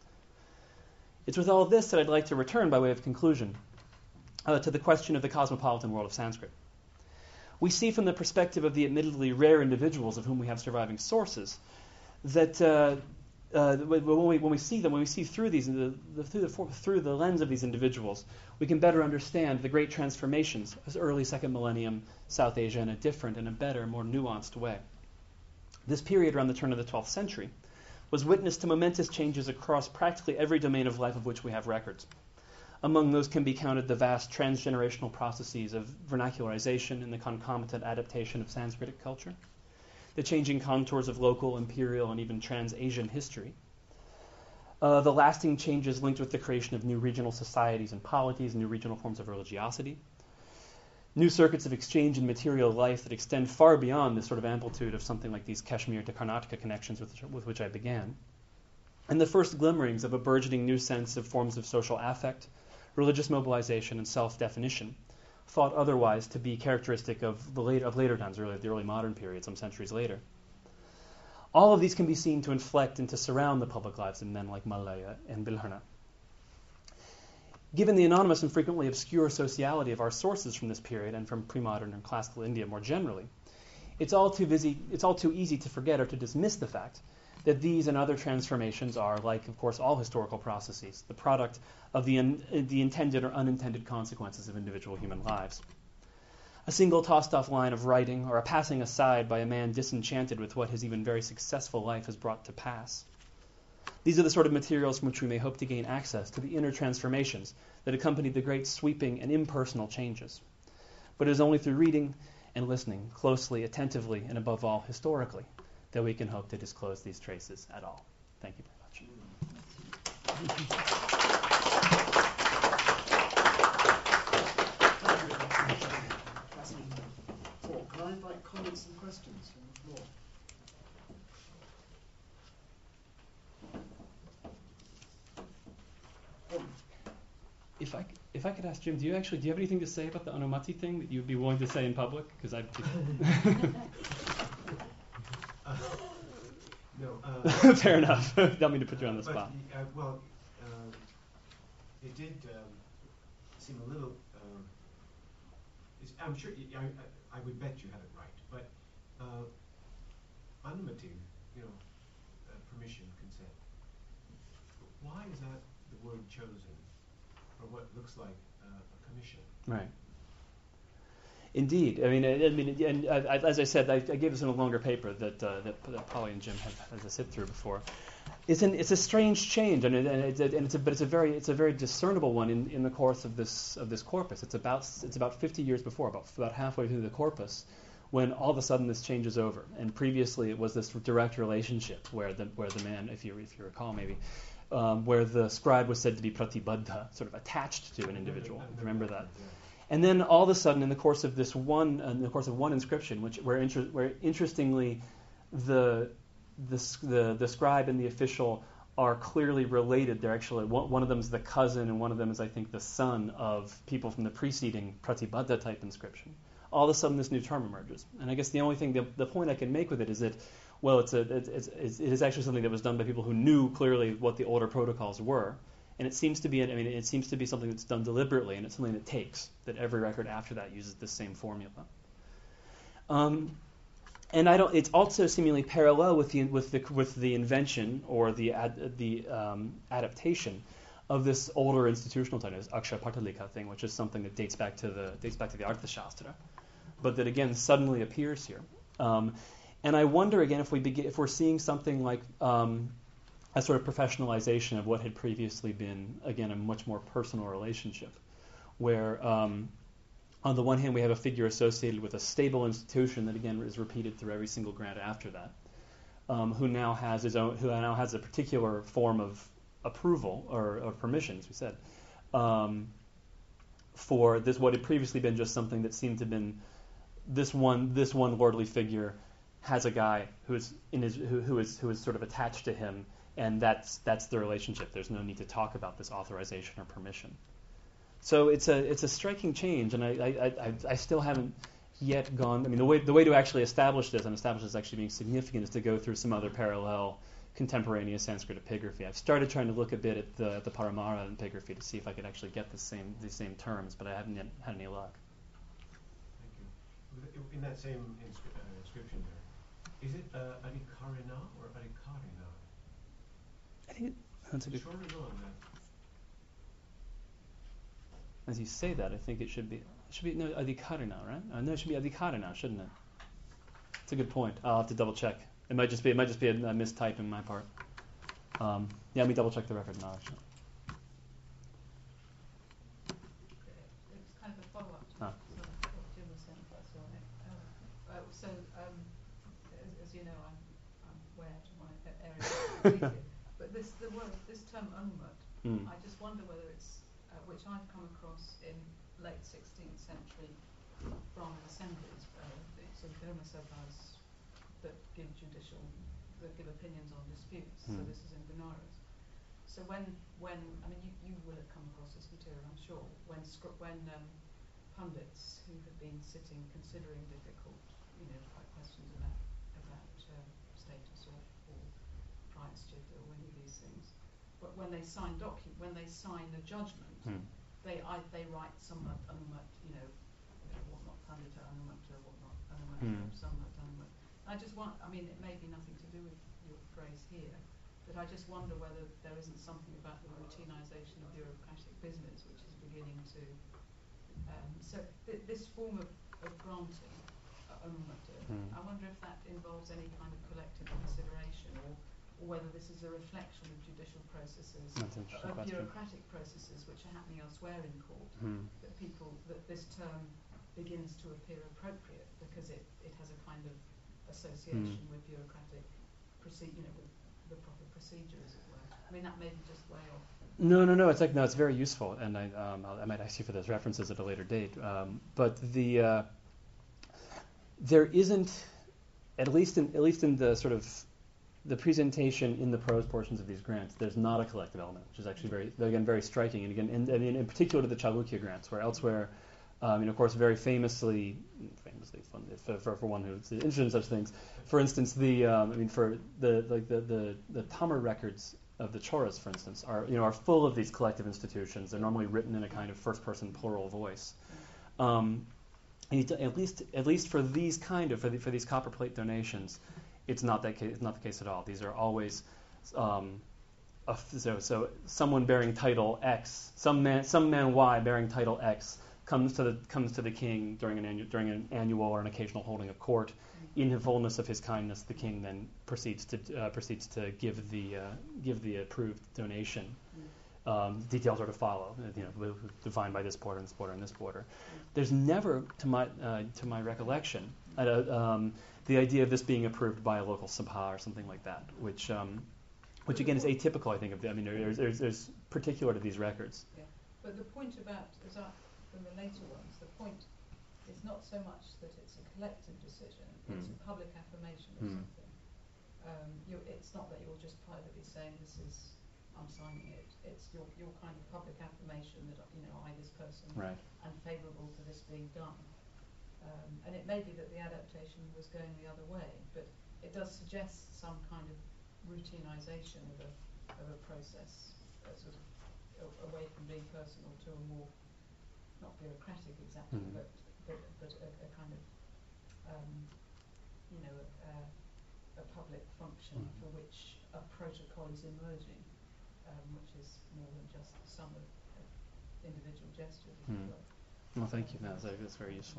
It's with all of this that I'd like to return by way of conclusion uh, to the question of the cosmopolitan world of Sanskrit. We see from the perspective of the admittedly rare individuals of whom we have surviving sources that uh, uh, when, we, when we see them, when we see through these, the, the, through, the, through the lens of these individuals, we can better understand the great transformations of early second millennium South Asia in a different and a better, more nuanced way. This period around the turn of the twelfth century was witness to momentous changes across practically every domain of life of which we have records. Among those can be counted the vast transgenerational processes of vernacularization and the concomitant adaptation of Sanskritic culture, the changing contours of local, imperial, and even trans-Asian history, uh, the lasting changes linked with the creation of new regional societies and polities, new regional forms of religiosity, new circuits of exchange and material life that extend far beyond the sort of amplitude of something like these Kashmir to Karnataka connections with, with which I began, and the first glimmerings of a burgeoning new sense of forms of social affect, religious mobilization, and self-definition, thought otherwise to be characteristic of the late, of later times, really the early modern period, some centuries later. All of these can be seen to inflect and to surround the public lives of men like Mallaya and Bilhana. Given the anonymous and frequently obscure sociality of our sources from this period and from pre-modern and classical India more generally, it's all too busy, it's all too easy to forget or to dismiss the fact that these and other transformations are, like, of course, all historical processes, the product of the, un- the intended or unintended consequences of individual human lives. A single tossed-off line of writing or a passing aside by a man disenchanted with what his even very successful life has brought to pass. These are the sort of materials from which we may hope to gain access to the inner transformations that accompany the great sweeping and impersonal changes. But it is only through reading and listening closely, attentively, and above all, historically, that we can hope to disclose these traces at all. Thank you very much. Can I invite comments and questions from the floor? If I, if I could ask Jim, do you actually do you have anything to say about the Anumati thing that you would be willing to say in public? Because I. uh, no. Uh, Fair enough. Don't mean to put you on the but, spot. Uh, well, uh, it did um, seem a little. Um, I'm sure. I, I, I would bet you had it right, but uh, anumati, you know, uh, permission, consent. Why is that the word chosen for what looks like uh, a commission? Right. Indeed. I mean, I, I mean, and I, I, as I said, I, I gave this in a longer paper that uh, that, that Polly and Jim have had to sit through before. It's an it's a strange change, and, it, and, it's, a, and it's a, but it's a very it's a very discernible one in, in the course of this of this corpus. It's about it's about fifty years before, about about halfway through the corpus, when all of a sudden this changes over. And previously it was this direct relationship where the where the man, if you if you recall maybe, um, where the scribe was said to be pratibadha, sort of attached to an individual. Remember that. And then all of a sudden, in the course of this one, uh, in the course of one inscription, which where, inter- where interestingly, the, the the the scribe and the official are clearly related. They're actually one, one of them is the cousin, and one of them is, I think, the son of people from the preceding Pratibadha type inscription. All of a sudden, this new term emerges, and I guess the only thing, the, the point I can make with it is that, well, it's a it's, it's, it is actually something that was done by people who knew clearly what the older protocols were, And it seems to be, I mean, it seems to be something that's done deliberately, and it's something that takes, that every record after that uses the same formula. Um, and I don't. It's also seemingly parallel with the with the with the invention or the ad, the um, adaptation of this older institutional type, this Akshara Patalika thing, which is something that dates back to the dates back to the Arthashastra, but that again suddenly appears here. Um, and I wonder again if we begin, if we're seeing something like um, a sort of professionalization of what had previously been, again, a much more personal relationship, where um, on the one hand we have a figure associated with a stable institution that again is repeated through every single grant after that, um, who now has his own, who now has a particular form of approval or, or permission, as we said, um, for this what had previously been just something that seemed to have been this one this one lordly figure has a guy who is in his who, who is who is sort of attached to him. And that's that's the relationship. There's no need to talk about this authorization or permission. So it's a it's a striking change, and I I, I, I still haven't yet gone. I mean, the way the way to actually establish this and establish this actually being significant is to go through some other parallel contemporaneous Sanskrit epigraphy. I've started trying to look a bit at the the Paramara epigraphy to see if I could actually get the same the same terms, but I haven't yet had any luck. Thank you. In that same inscri- uh, inscription there, is it uh, Adikarina or Adikarina? I think it, that's a good. Short or long, man? As you say that, I think it should be it should be no Adikarina, right? Uh, no, it should be Adikarina, shouldn't it? It's a good point. I'll have to double check. It might just be it might just be a, a mistype in my part. Um, yeah, let me double check the record now. Actually. It's kind of a follow up to Ah. what Jim was saying. That's all right. Um, uh, so, um, as, as you know, I'm, I'm way out of my area. But this the word this term unmut, Mm. I just wonder whether it's uh, which I've come across in late sixteenth century Brahmin assemblies, uh, sort of Dharma Sabhas that give judicial that give opinions on disputes. Mm. So this is in Benares. So when when I mean you, you will have come across this material, I'm sure. When scr- when um, pundits who have been sitting considering difficult, you know, quite questions about about uh, status or, or priesthood or any of these things, but when they sign docu- when they sign a judgment, Mm. they I, they write somewhat unumut, you know, you know, whatnot pandita anumata, whatnot anumata, Mm. somewhat anumata. I just want, I mean, it may be nothing to do with your phrase here, but I just wonder whether there isn't something about the routinization of bureaucratic business which is beginning to. Um, so th- this form of, of granting uh, anumata, Mm. I wonder if that involves any kind of collective consideration, or, or whether this is a reflection of judicial processes, That's an interesting of question. bureaucratic processes which are happening elsewhere in court. Mm. That people that this term begins to appear appropriate because it, it has a kind of association Mm. with bureaucratic procedure, you know, with the proper procedure, as it were. I mean, that may be just way off. No, no, no. It's like no. It's very useful, and I, um, I'll, I might ask you for those references at a later date. Um, but the uh, there isn't, at least in at least in the sort of the presentation in the prose portions of these grants, there's not a collective element, which is actually very again very striking. And again, in, I mean, in particular to the Chalukya grants, where elsewhere, um, and of course, very famously, famously fun, for, for, for one who's interested in such things. For instance, the um, I mean, for the like the the, the Tamar records of the Choras, for instance, are you know are full of these collective institutions. They're normally written in a kind of first-person plural voice. Um, and at least at least for these kind of for, the, for these copperplate donations, it's not that case. It's not the case at all. These are always um, a, so so someone bearing title X, some man some man Y bearing title X comes to the comes to the king during an annual during an annual or an occasional holding of court. In the fullness of his kindness, the king then proceeds to uh, proceeds to give the uh, give the approved donation. Um, details are to follow, you know, defined by this border and this border and this border. There's never, to my uh, to my recollection, uh, um, the idea of this being approved by a local sabha or something like that, which um, which again is atypical, I think. Of the, I mean, there's, there's there's particular to these records. Yeah, but the point about as I, from the later ones, the point is not so much that it's a collective decision; it's Mm. a public affirmation of Mm. something. Um, you, it's not that you're just privately saying this is. I'm signing it. It's your your kind of public affirmation that you know I this person Right. and favourable to this being done. Um, and it may be that the adaptation was going the other way, but it does suggest some kind of routinization of a of a process, a sort of a- away from being personal to a more, not bureaucratic exactly, Mhm. but but, but a, a kind of, um, you know, a, a public function Mhm. for which a protocol is emerging, um, which is more than just the sum of, of individual gestures, as Mm. it were. Well, thank you. That's, that's very useful.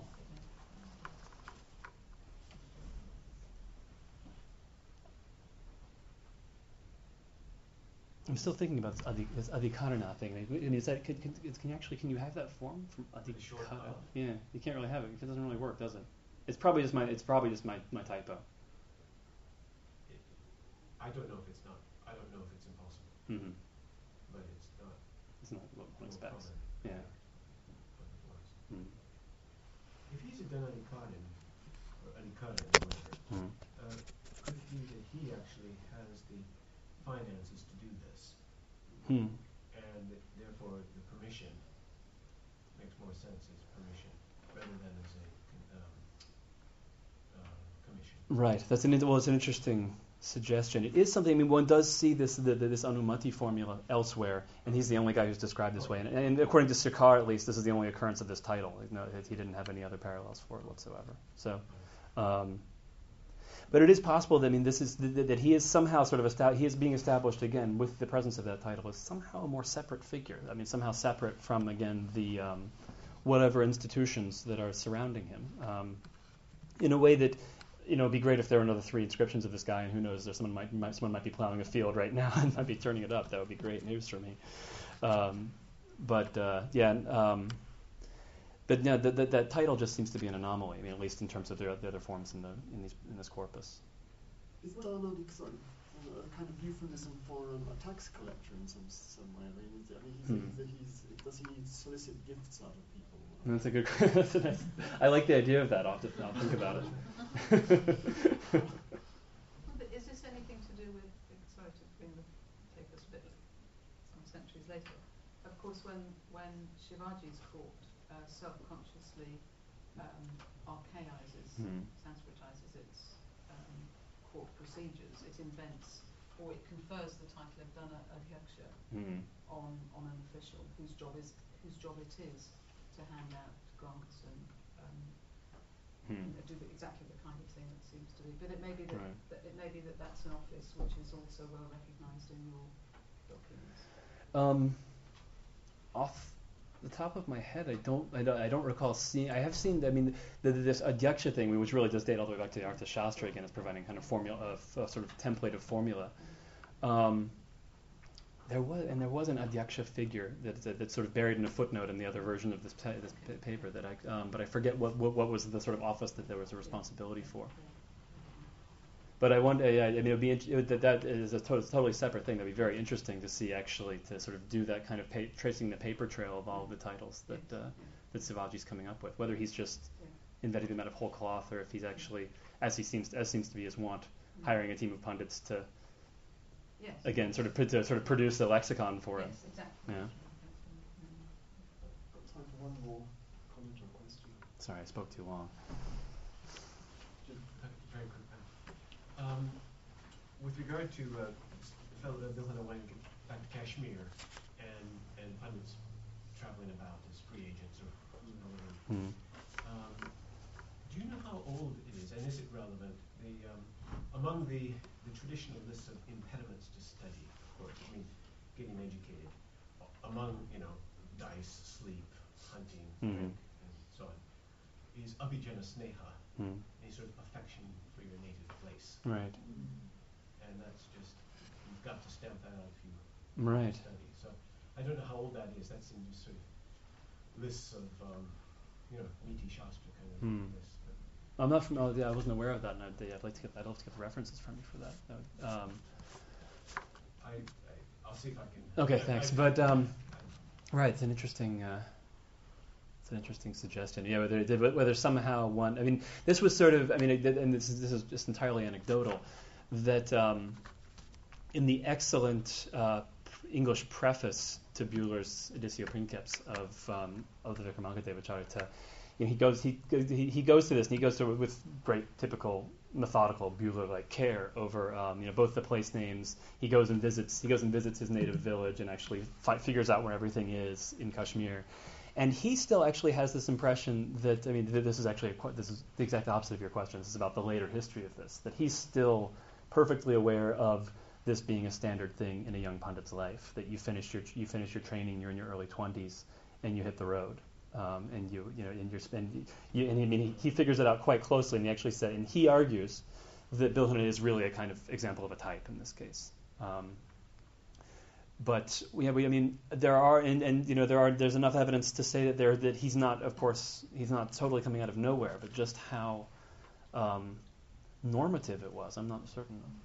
I'm still thinking about this, adi, this adhikarana thing. I mean, is that, can, can, can you actually, can you have that form from The short adhikara? of. Yeah, you can't really have it. It doesn't really work, does it? It's probably just my, it's probably just my, my typo. It, I don't know if it's not. I don't know if it's impossible, Mm-hmm. but it's not. It's not what one more expects. common, Yeah. but it was. Mm. If he's a done adhikaran, or adhikaran, or whatever, Mm. uh, could it be that he actually has the finances to do this, Hmm. and that therefore the permission makes more sense as permission rather than as a con- um, uh, commission? Right. That's an well. It's an interesting suggestion. It is something. I mean, one does see this the, the, this Anumati formula elsewhere, and he's the only guy who's described this way. And, and according to Sikar, at least, this is the only occurrence of this title. No, he didn't have any other parallels for it whatsoever. So, um, but it is possible that I mean, this is that, that he is somehow sort of esta- he is being established again with the presence of that title as somehow a more separate figure. I mean, somehow separate from again the um, whatever institutions that are surrounding him. Um, in a way that. You know, it'd be great if there were another three inscriptions of this guy, and who knows, there's someone might, might someone might be plowing a field right now and might be turning it up. That would be great news for me. Um, but uh, yeah, um, but yeah, that, that that title just seems to be an anomaly. I mean, at least in terms of the, the other forms in the in these in this corpus. Is Darnold sort of a kind of euphemism for um, a tax collector in some some way? I mean, is, I mean he's, Hmm. he's, he's, does he solicit gifts out of people? That's a good. That's a nice, I like the idea of that. I'll have to I'll think about it. But is this anything to do with? Sorry to bring the, take us a bit some centuries later. Of course, when when Shivaji's court uh, self-consciously um, archaizes, Hmm. Sanskritizes its um, court procedures, it invents or it confers the title of Dana Adhyaksha Hmm. on on an official whose job is whose job it is to hand out grants and um, Hmm. you know, do the, exactly the kind of thing that seems to be. But it may be that, Right. that it may be that that's an office which is also well recognised in your documents. Um, off the top of my head, I don't, I don't, I don't recall seeing. I have seen. I mean, the, the, this adhyaksha thing, which really does date all the way back to the Arthashastra again, is providing kind of formula, of uh, sort of template of formula. Um, there was, and there was an adhyaksha figure that, that that's sort of buried in a footnote in the other version of this pa- this pa- paper that I, um, but I forget what, what what was the sort of office that there was a responsibility for. But I wonder, yeah, I mean, it would be it would, that that is a to- totally separate thing. That'd be very interesting to see, actually, to sort of do that kind of pa- tracing the paper trail of all of the titles that uh, that Shivaji's coming up with. Whether he's just inventing them out of whole cloth, or if he's actually, as he seems as seems to be his wont, hiring a team of pundits to, Yes. again, sort of put, to sort of produce a lexicon for him. Yes, exactly. Yeah. Got time for one more comment or question. Sorry, I spoke too long. Just a very quick thing. Um, with regard to uh, the fellow that Bill went back to Kashmir and and pundits traveling about as free agents or however. Mm. Um, do you know how old it is, and is it relevant? The um, among the the traditional lists of impediments to study, of course. I mean, getting educated. Among you know, dice, sleep, hunting, Mm-hmm. drink, and so on, is abhijana sneha, Mm. a sort of affection for your native place. Right. And that's just, you've got to stamp that out if you Right. study. So I don't know how old that is. That's in just sort of lists of, um, you know, Niti Shastra kind of Hmm. lists. But I'm not from. Oh, yeah, I wasn't aware of that, and I'd, I'd like to get. I'd love to get the references from you for that. That would, um, I, I, I'll see if I can. Okay, I, thanks. I, But, um, I, right, it's an interesting. Uh, it's an interesting suggestion. Yeah, whether it did, whether somehow one. I mean, this was sort of. I mean, it, and this is this is just entirely anecdotal. That um, in the excellent uh, English preface to Bueller's Editio Princeps of um, of the Vikramaditya Charita, you know, he goes he, he he goes to this and he goes to it with great typical methodical Buhler-like care over um, you know both the place names. He goes and visits he goes and visits his native village and actually fi- figures out where everything is in Kashmir. And he still actually has this impression that I mean th- this is actually a, qu- this is the exact opposite of your question. This is about the later history of this. That he's still perfectly aware of this being a standard thing in a young pundit's life. That you finish your you finish your training, you're in your early twenties, and you hit the road. Um, and you, you know, and you're spend, you, and I mean, he, he figures it out quite closely, and he actually said, and he argues that Bilhune is really a kind of example of a type in this case. Um, but yeah, we, I mean, there are, and, and you know, there are, there's enough evidence to say that there that he's not, of course, he's not totally coming out of nowhere, but just how um, normative it was, I'm not certain of.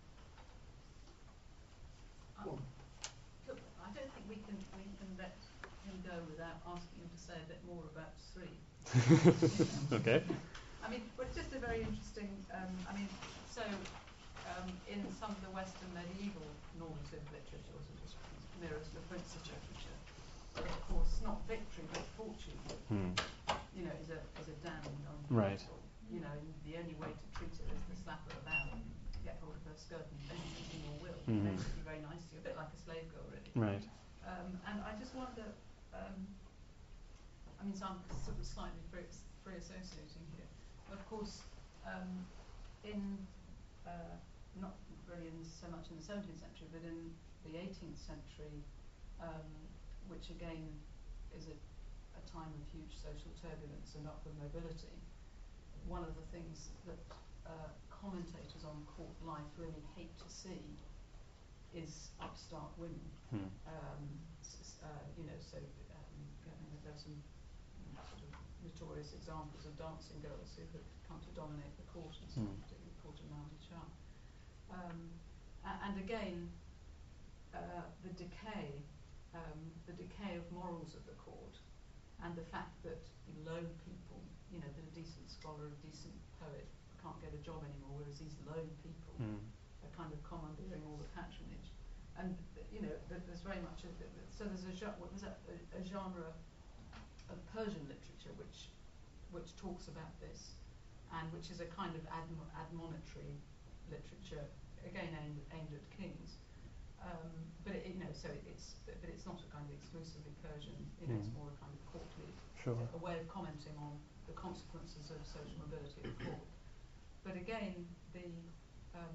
Well, Look, I don't think we can we can let him go without asking him to say a bit more about Sri. Okay. I mean, but it's just a very interesting. Um, I mean, so um, in some of the Western medieval normative literature, sort of mirrors the Prince's literature, but of course not victory but fortune. Hmm. You know, is a is a damned on Right. You know, and the only way to treat her is to slap her about, get hold of her skirt and bend it in your will, Mhm. basically very nicely, a bit like a slave girl, really. Right. Um, and I just wonder, um, I mean, so I'm sort of slightly free, free associating here. Of course, um, in, uh, not really in so much in the seventeenth century, but in the eighteenth century, um, which again is a, a time of huge social turbulence and upward mobility, one of the things that uh, commentators on court life really hate to see is upstart women. Hmm. Um, s- uh, you know, so um, I mean, there are some sort of notorious examples of dancing girls who have come to dominate the court, and stuff, Hmm. particularly the court of Nandi Shah. Um, a- and again, uh, the decay, um, the decay of morals at the court, and the fact that low people, you know, that a decent scholar, a decent poet can't get a job anymore, whereas these low people Hmm. are kind of commandeering all the patronage. And, you know, there's very much, a, so there's a, what was that, a, a genre of Persian literature which which talks about this, and which is a kind of admo- admonitory literature, again aimed, aimed at kings. Um, but, it, you know, so it's, but it's not a kind of exclusively Persian, you know, Mm. it's more a kind of courtly, Sure. a way of commenting on the consequences of social mobility at court. But again, the, um,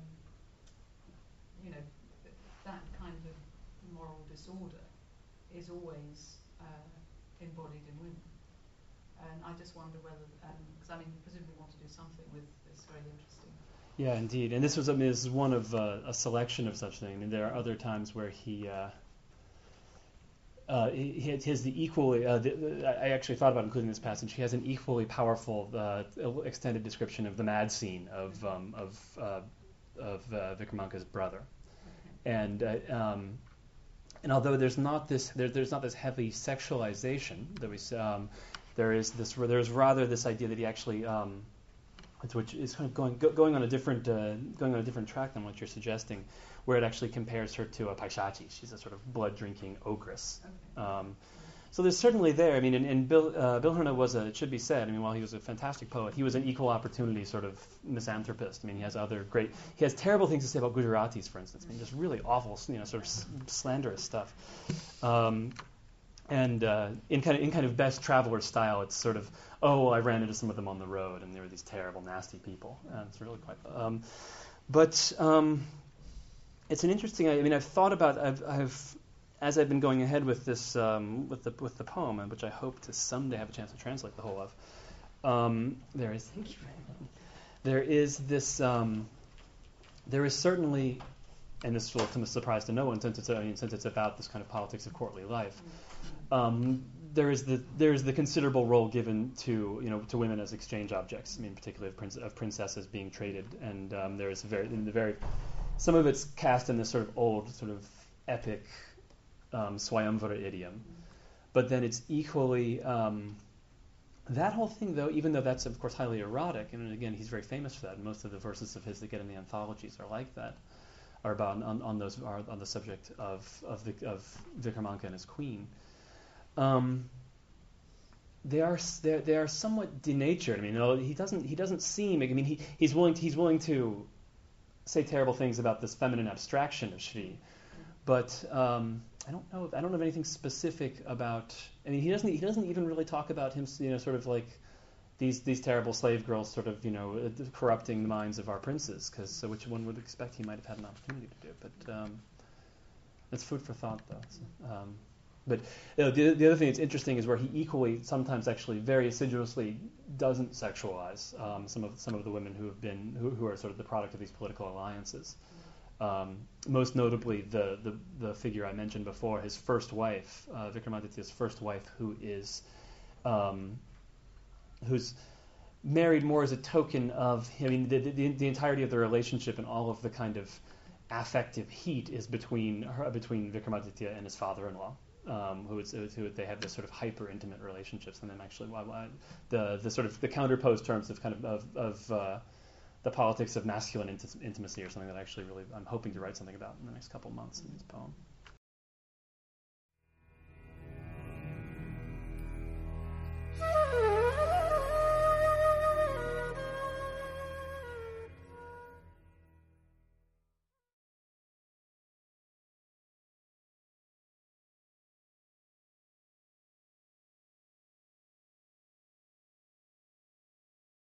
you know, th- that kind of moral disorder is always uh, embodied in women. And I just wonder whether, because um, I mean, you presumably want to do something with this very interesting. Yeah, indeed. And this was, I mean, this is one of uh, a selection of such things. I mean, there are other times where he, uh, uh, he, he has the equally. Uh, the, the, I actually thought about including this passage. He has an equally powerful uh, extended description of the mad scene of um, of uh, of uh, Vikramanka's brother, Okay. and uh, um, and although there's not this there, there's not this heavy sexualization that we um, there is this there's rather this idea that he actually. Um, which is kind of going go, going on a different uh, going on a different track than what you're suggesting, where it actually compares her to a Paishachi. She's a sort of blood-drinking ogress. Okay. Um, so there's certainly there. I mean, and, and Bill uh, Bilherne was a, it should be said. I mean, while he was a fantastic poet, he was an equal opportunity sort of misanthropist. I mean, he has other great. He has terrible things to say about Gujaratis, for instance. I mean, just really awful, you know, sort of s- slanderous stuff. Um, And uh, in kind of in kind of best traveler style, it's sort of, oh, I ran into some of them on the road, and they were these terrible, nasty people. And it's really quite. Um, but um, it's an interesting. I mean, I've thought about. I've, I've as I've been going ahead with this um, with the with the poem, which I hope to someday have a chance to translate the whole of. Um, there is. Thank you very much. There is this. Um, there is certainly, and this will come as a surprise to no one, since it's I mean, since it's about this kind of politics of courtly life. Um, there is the there is the considerable role given to you know to women as exchange objects. I mean, particularly of, prince, of princesses being traded, and um, there is very in the very some of it's cast in this sort of old sort of epic um, Swayamvara idiom, but then it's equally um, that whole thing though. Even though that's of course highly erotic, and again he's very famous for that. And most of the verses of his that get in the anthologies are like that, are about on, on those are on the subject of of, Vic, of Vikramanka and his queen. Um, they are they they are somewhat denatured. I mean, you know, he doesn't he doesn't seem. I mean, he he's willing to, he's willing to say terrible things about this feminine abstraction of Shri, but um, I don't know. I don't know anything specific about. I mean, he doesn't he doesn't even really talk about him. You know, sort of like these these terrible slave girls, sort of you know, corrupting the minds of our princes, because uh, which one would expect he might have had an opportunity to do. But um, it's food for thought, though. So, um, But you know, the, the other thing that's interesting is where he equally, sometimes actually very assiduously, doesn't sexualize um, some of some of the women who have been who, who are sort of the product of these political alliances. Um, most notably, the, the the figure I mentioned before, his first wife, uh, Vikramaditya's first wife, who is um, who's married more as a token of. I mean, the, the the entirety of the relationship and all of the kind of affective heat is between her, between Vikramaditya and his father-in-law. Um, who, is, who they have this sort of hyper intimate relationships, and then actually well, uh, the the sort of the counterposed terms of kind of of, of uh, the politics of masculine int- intimacy, or something that actually really I'm hoping to write something about in the next couple of months in this poem.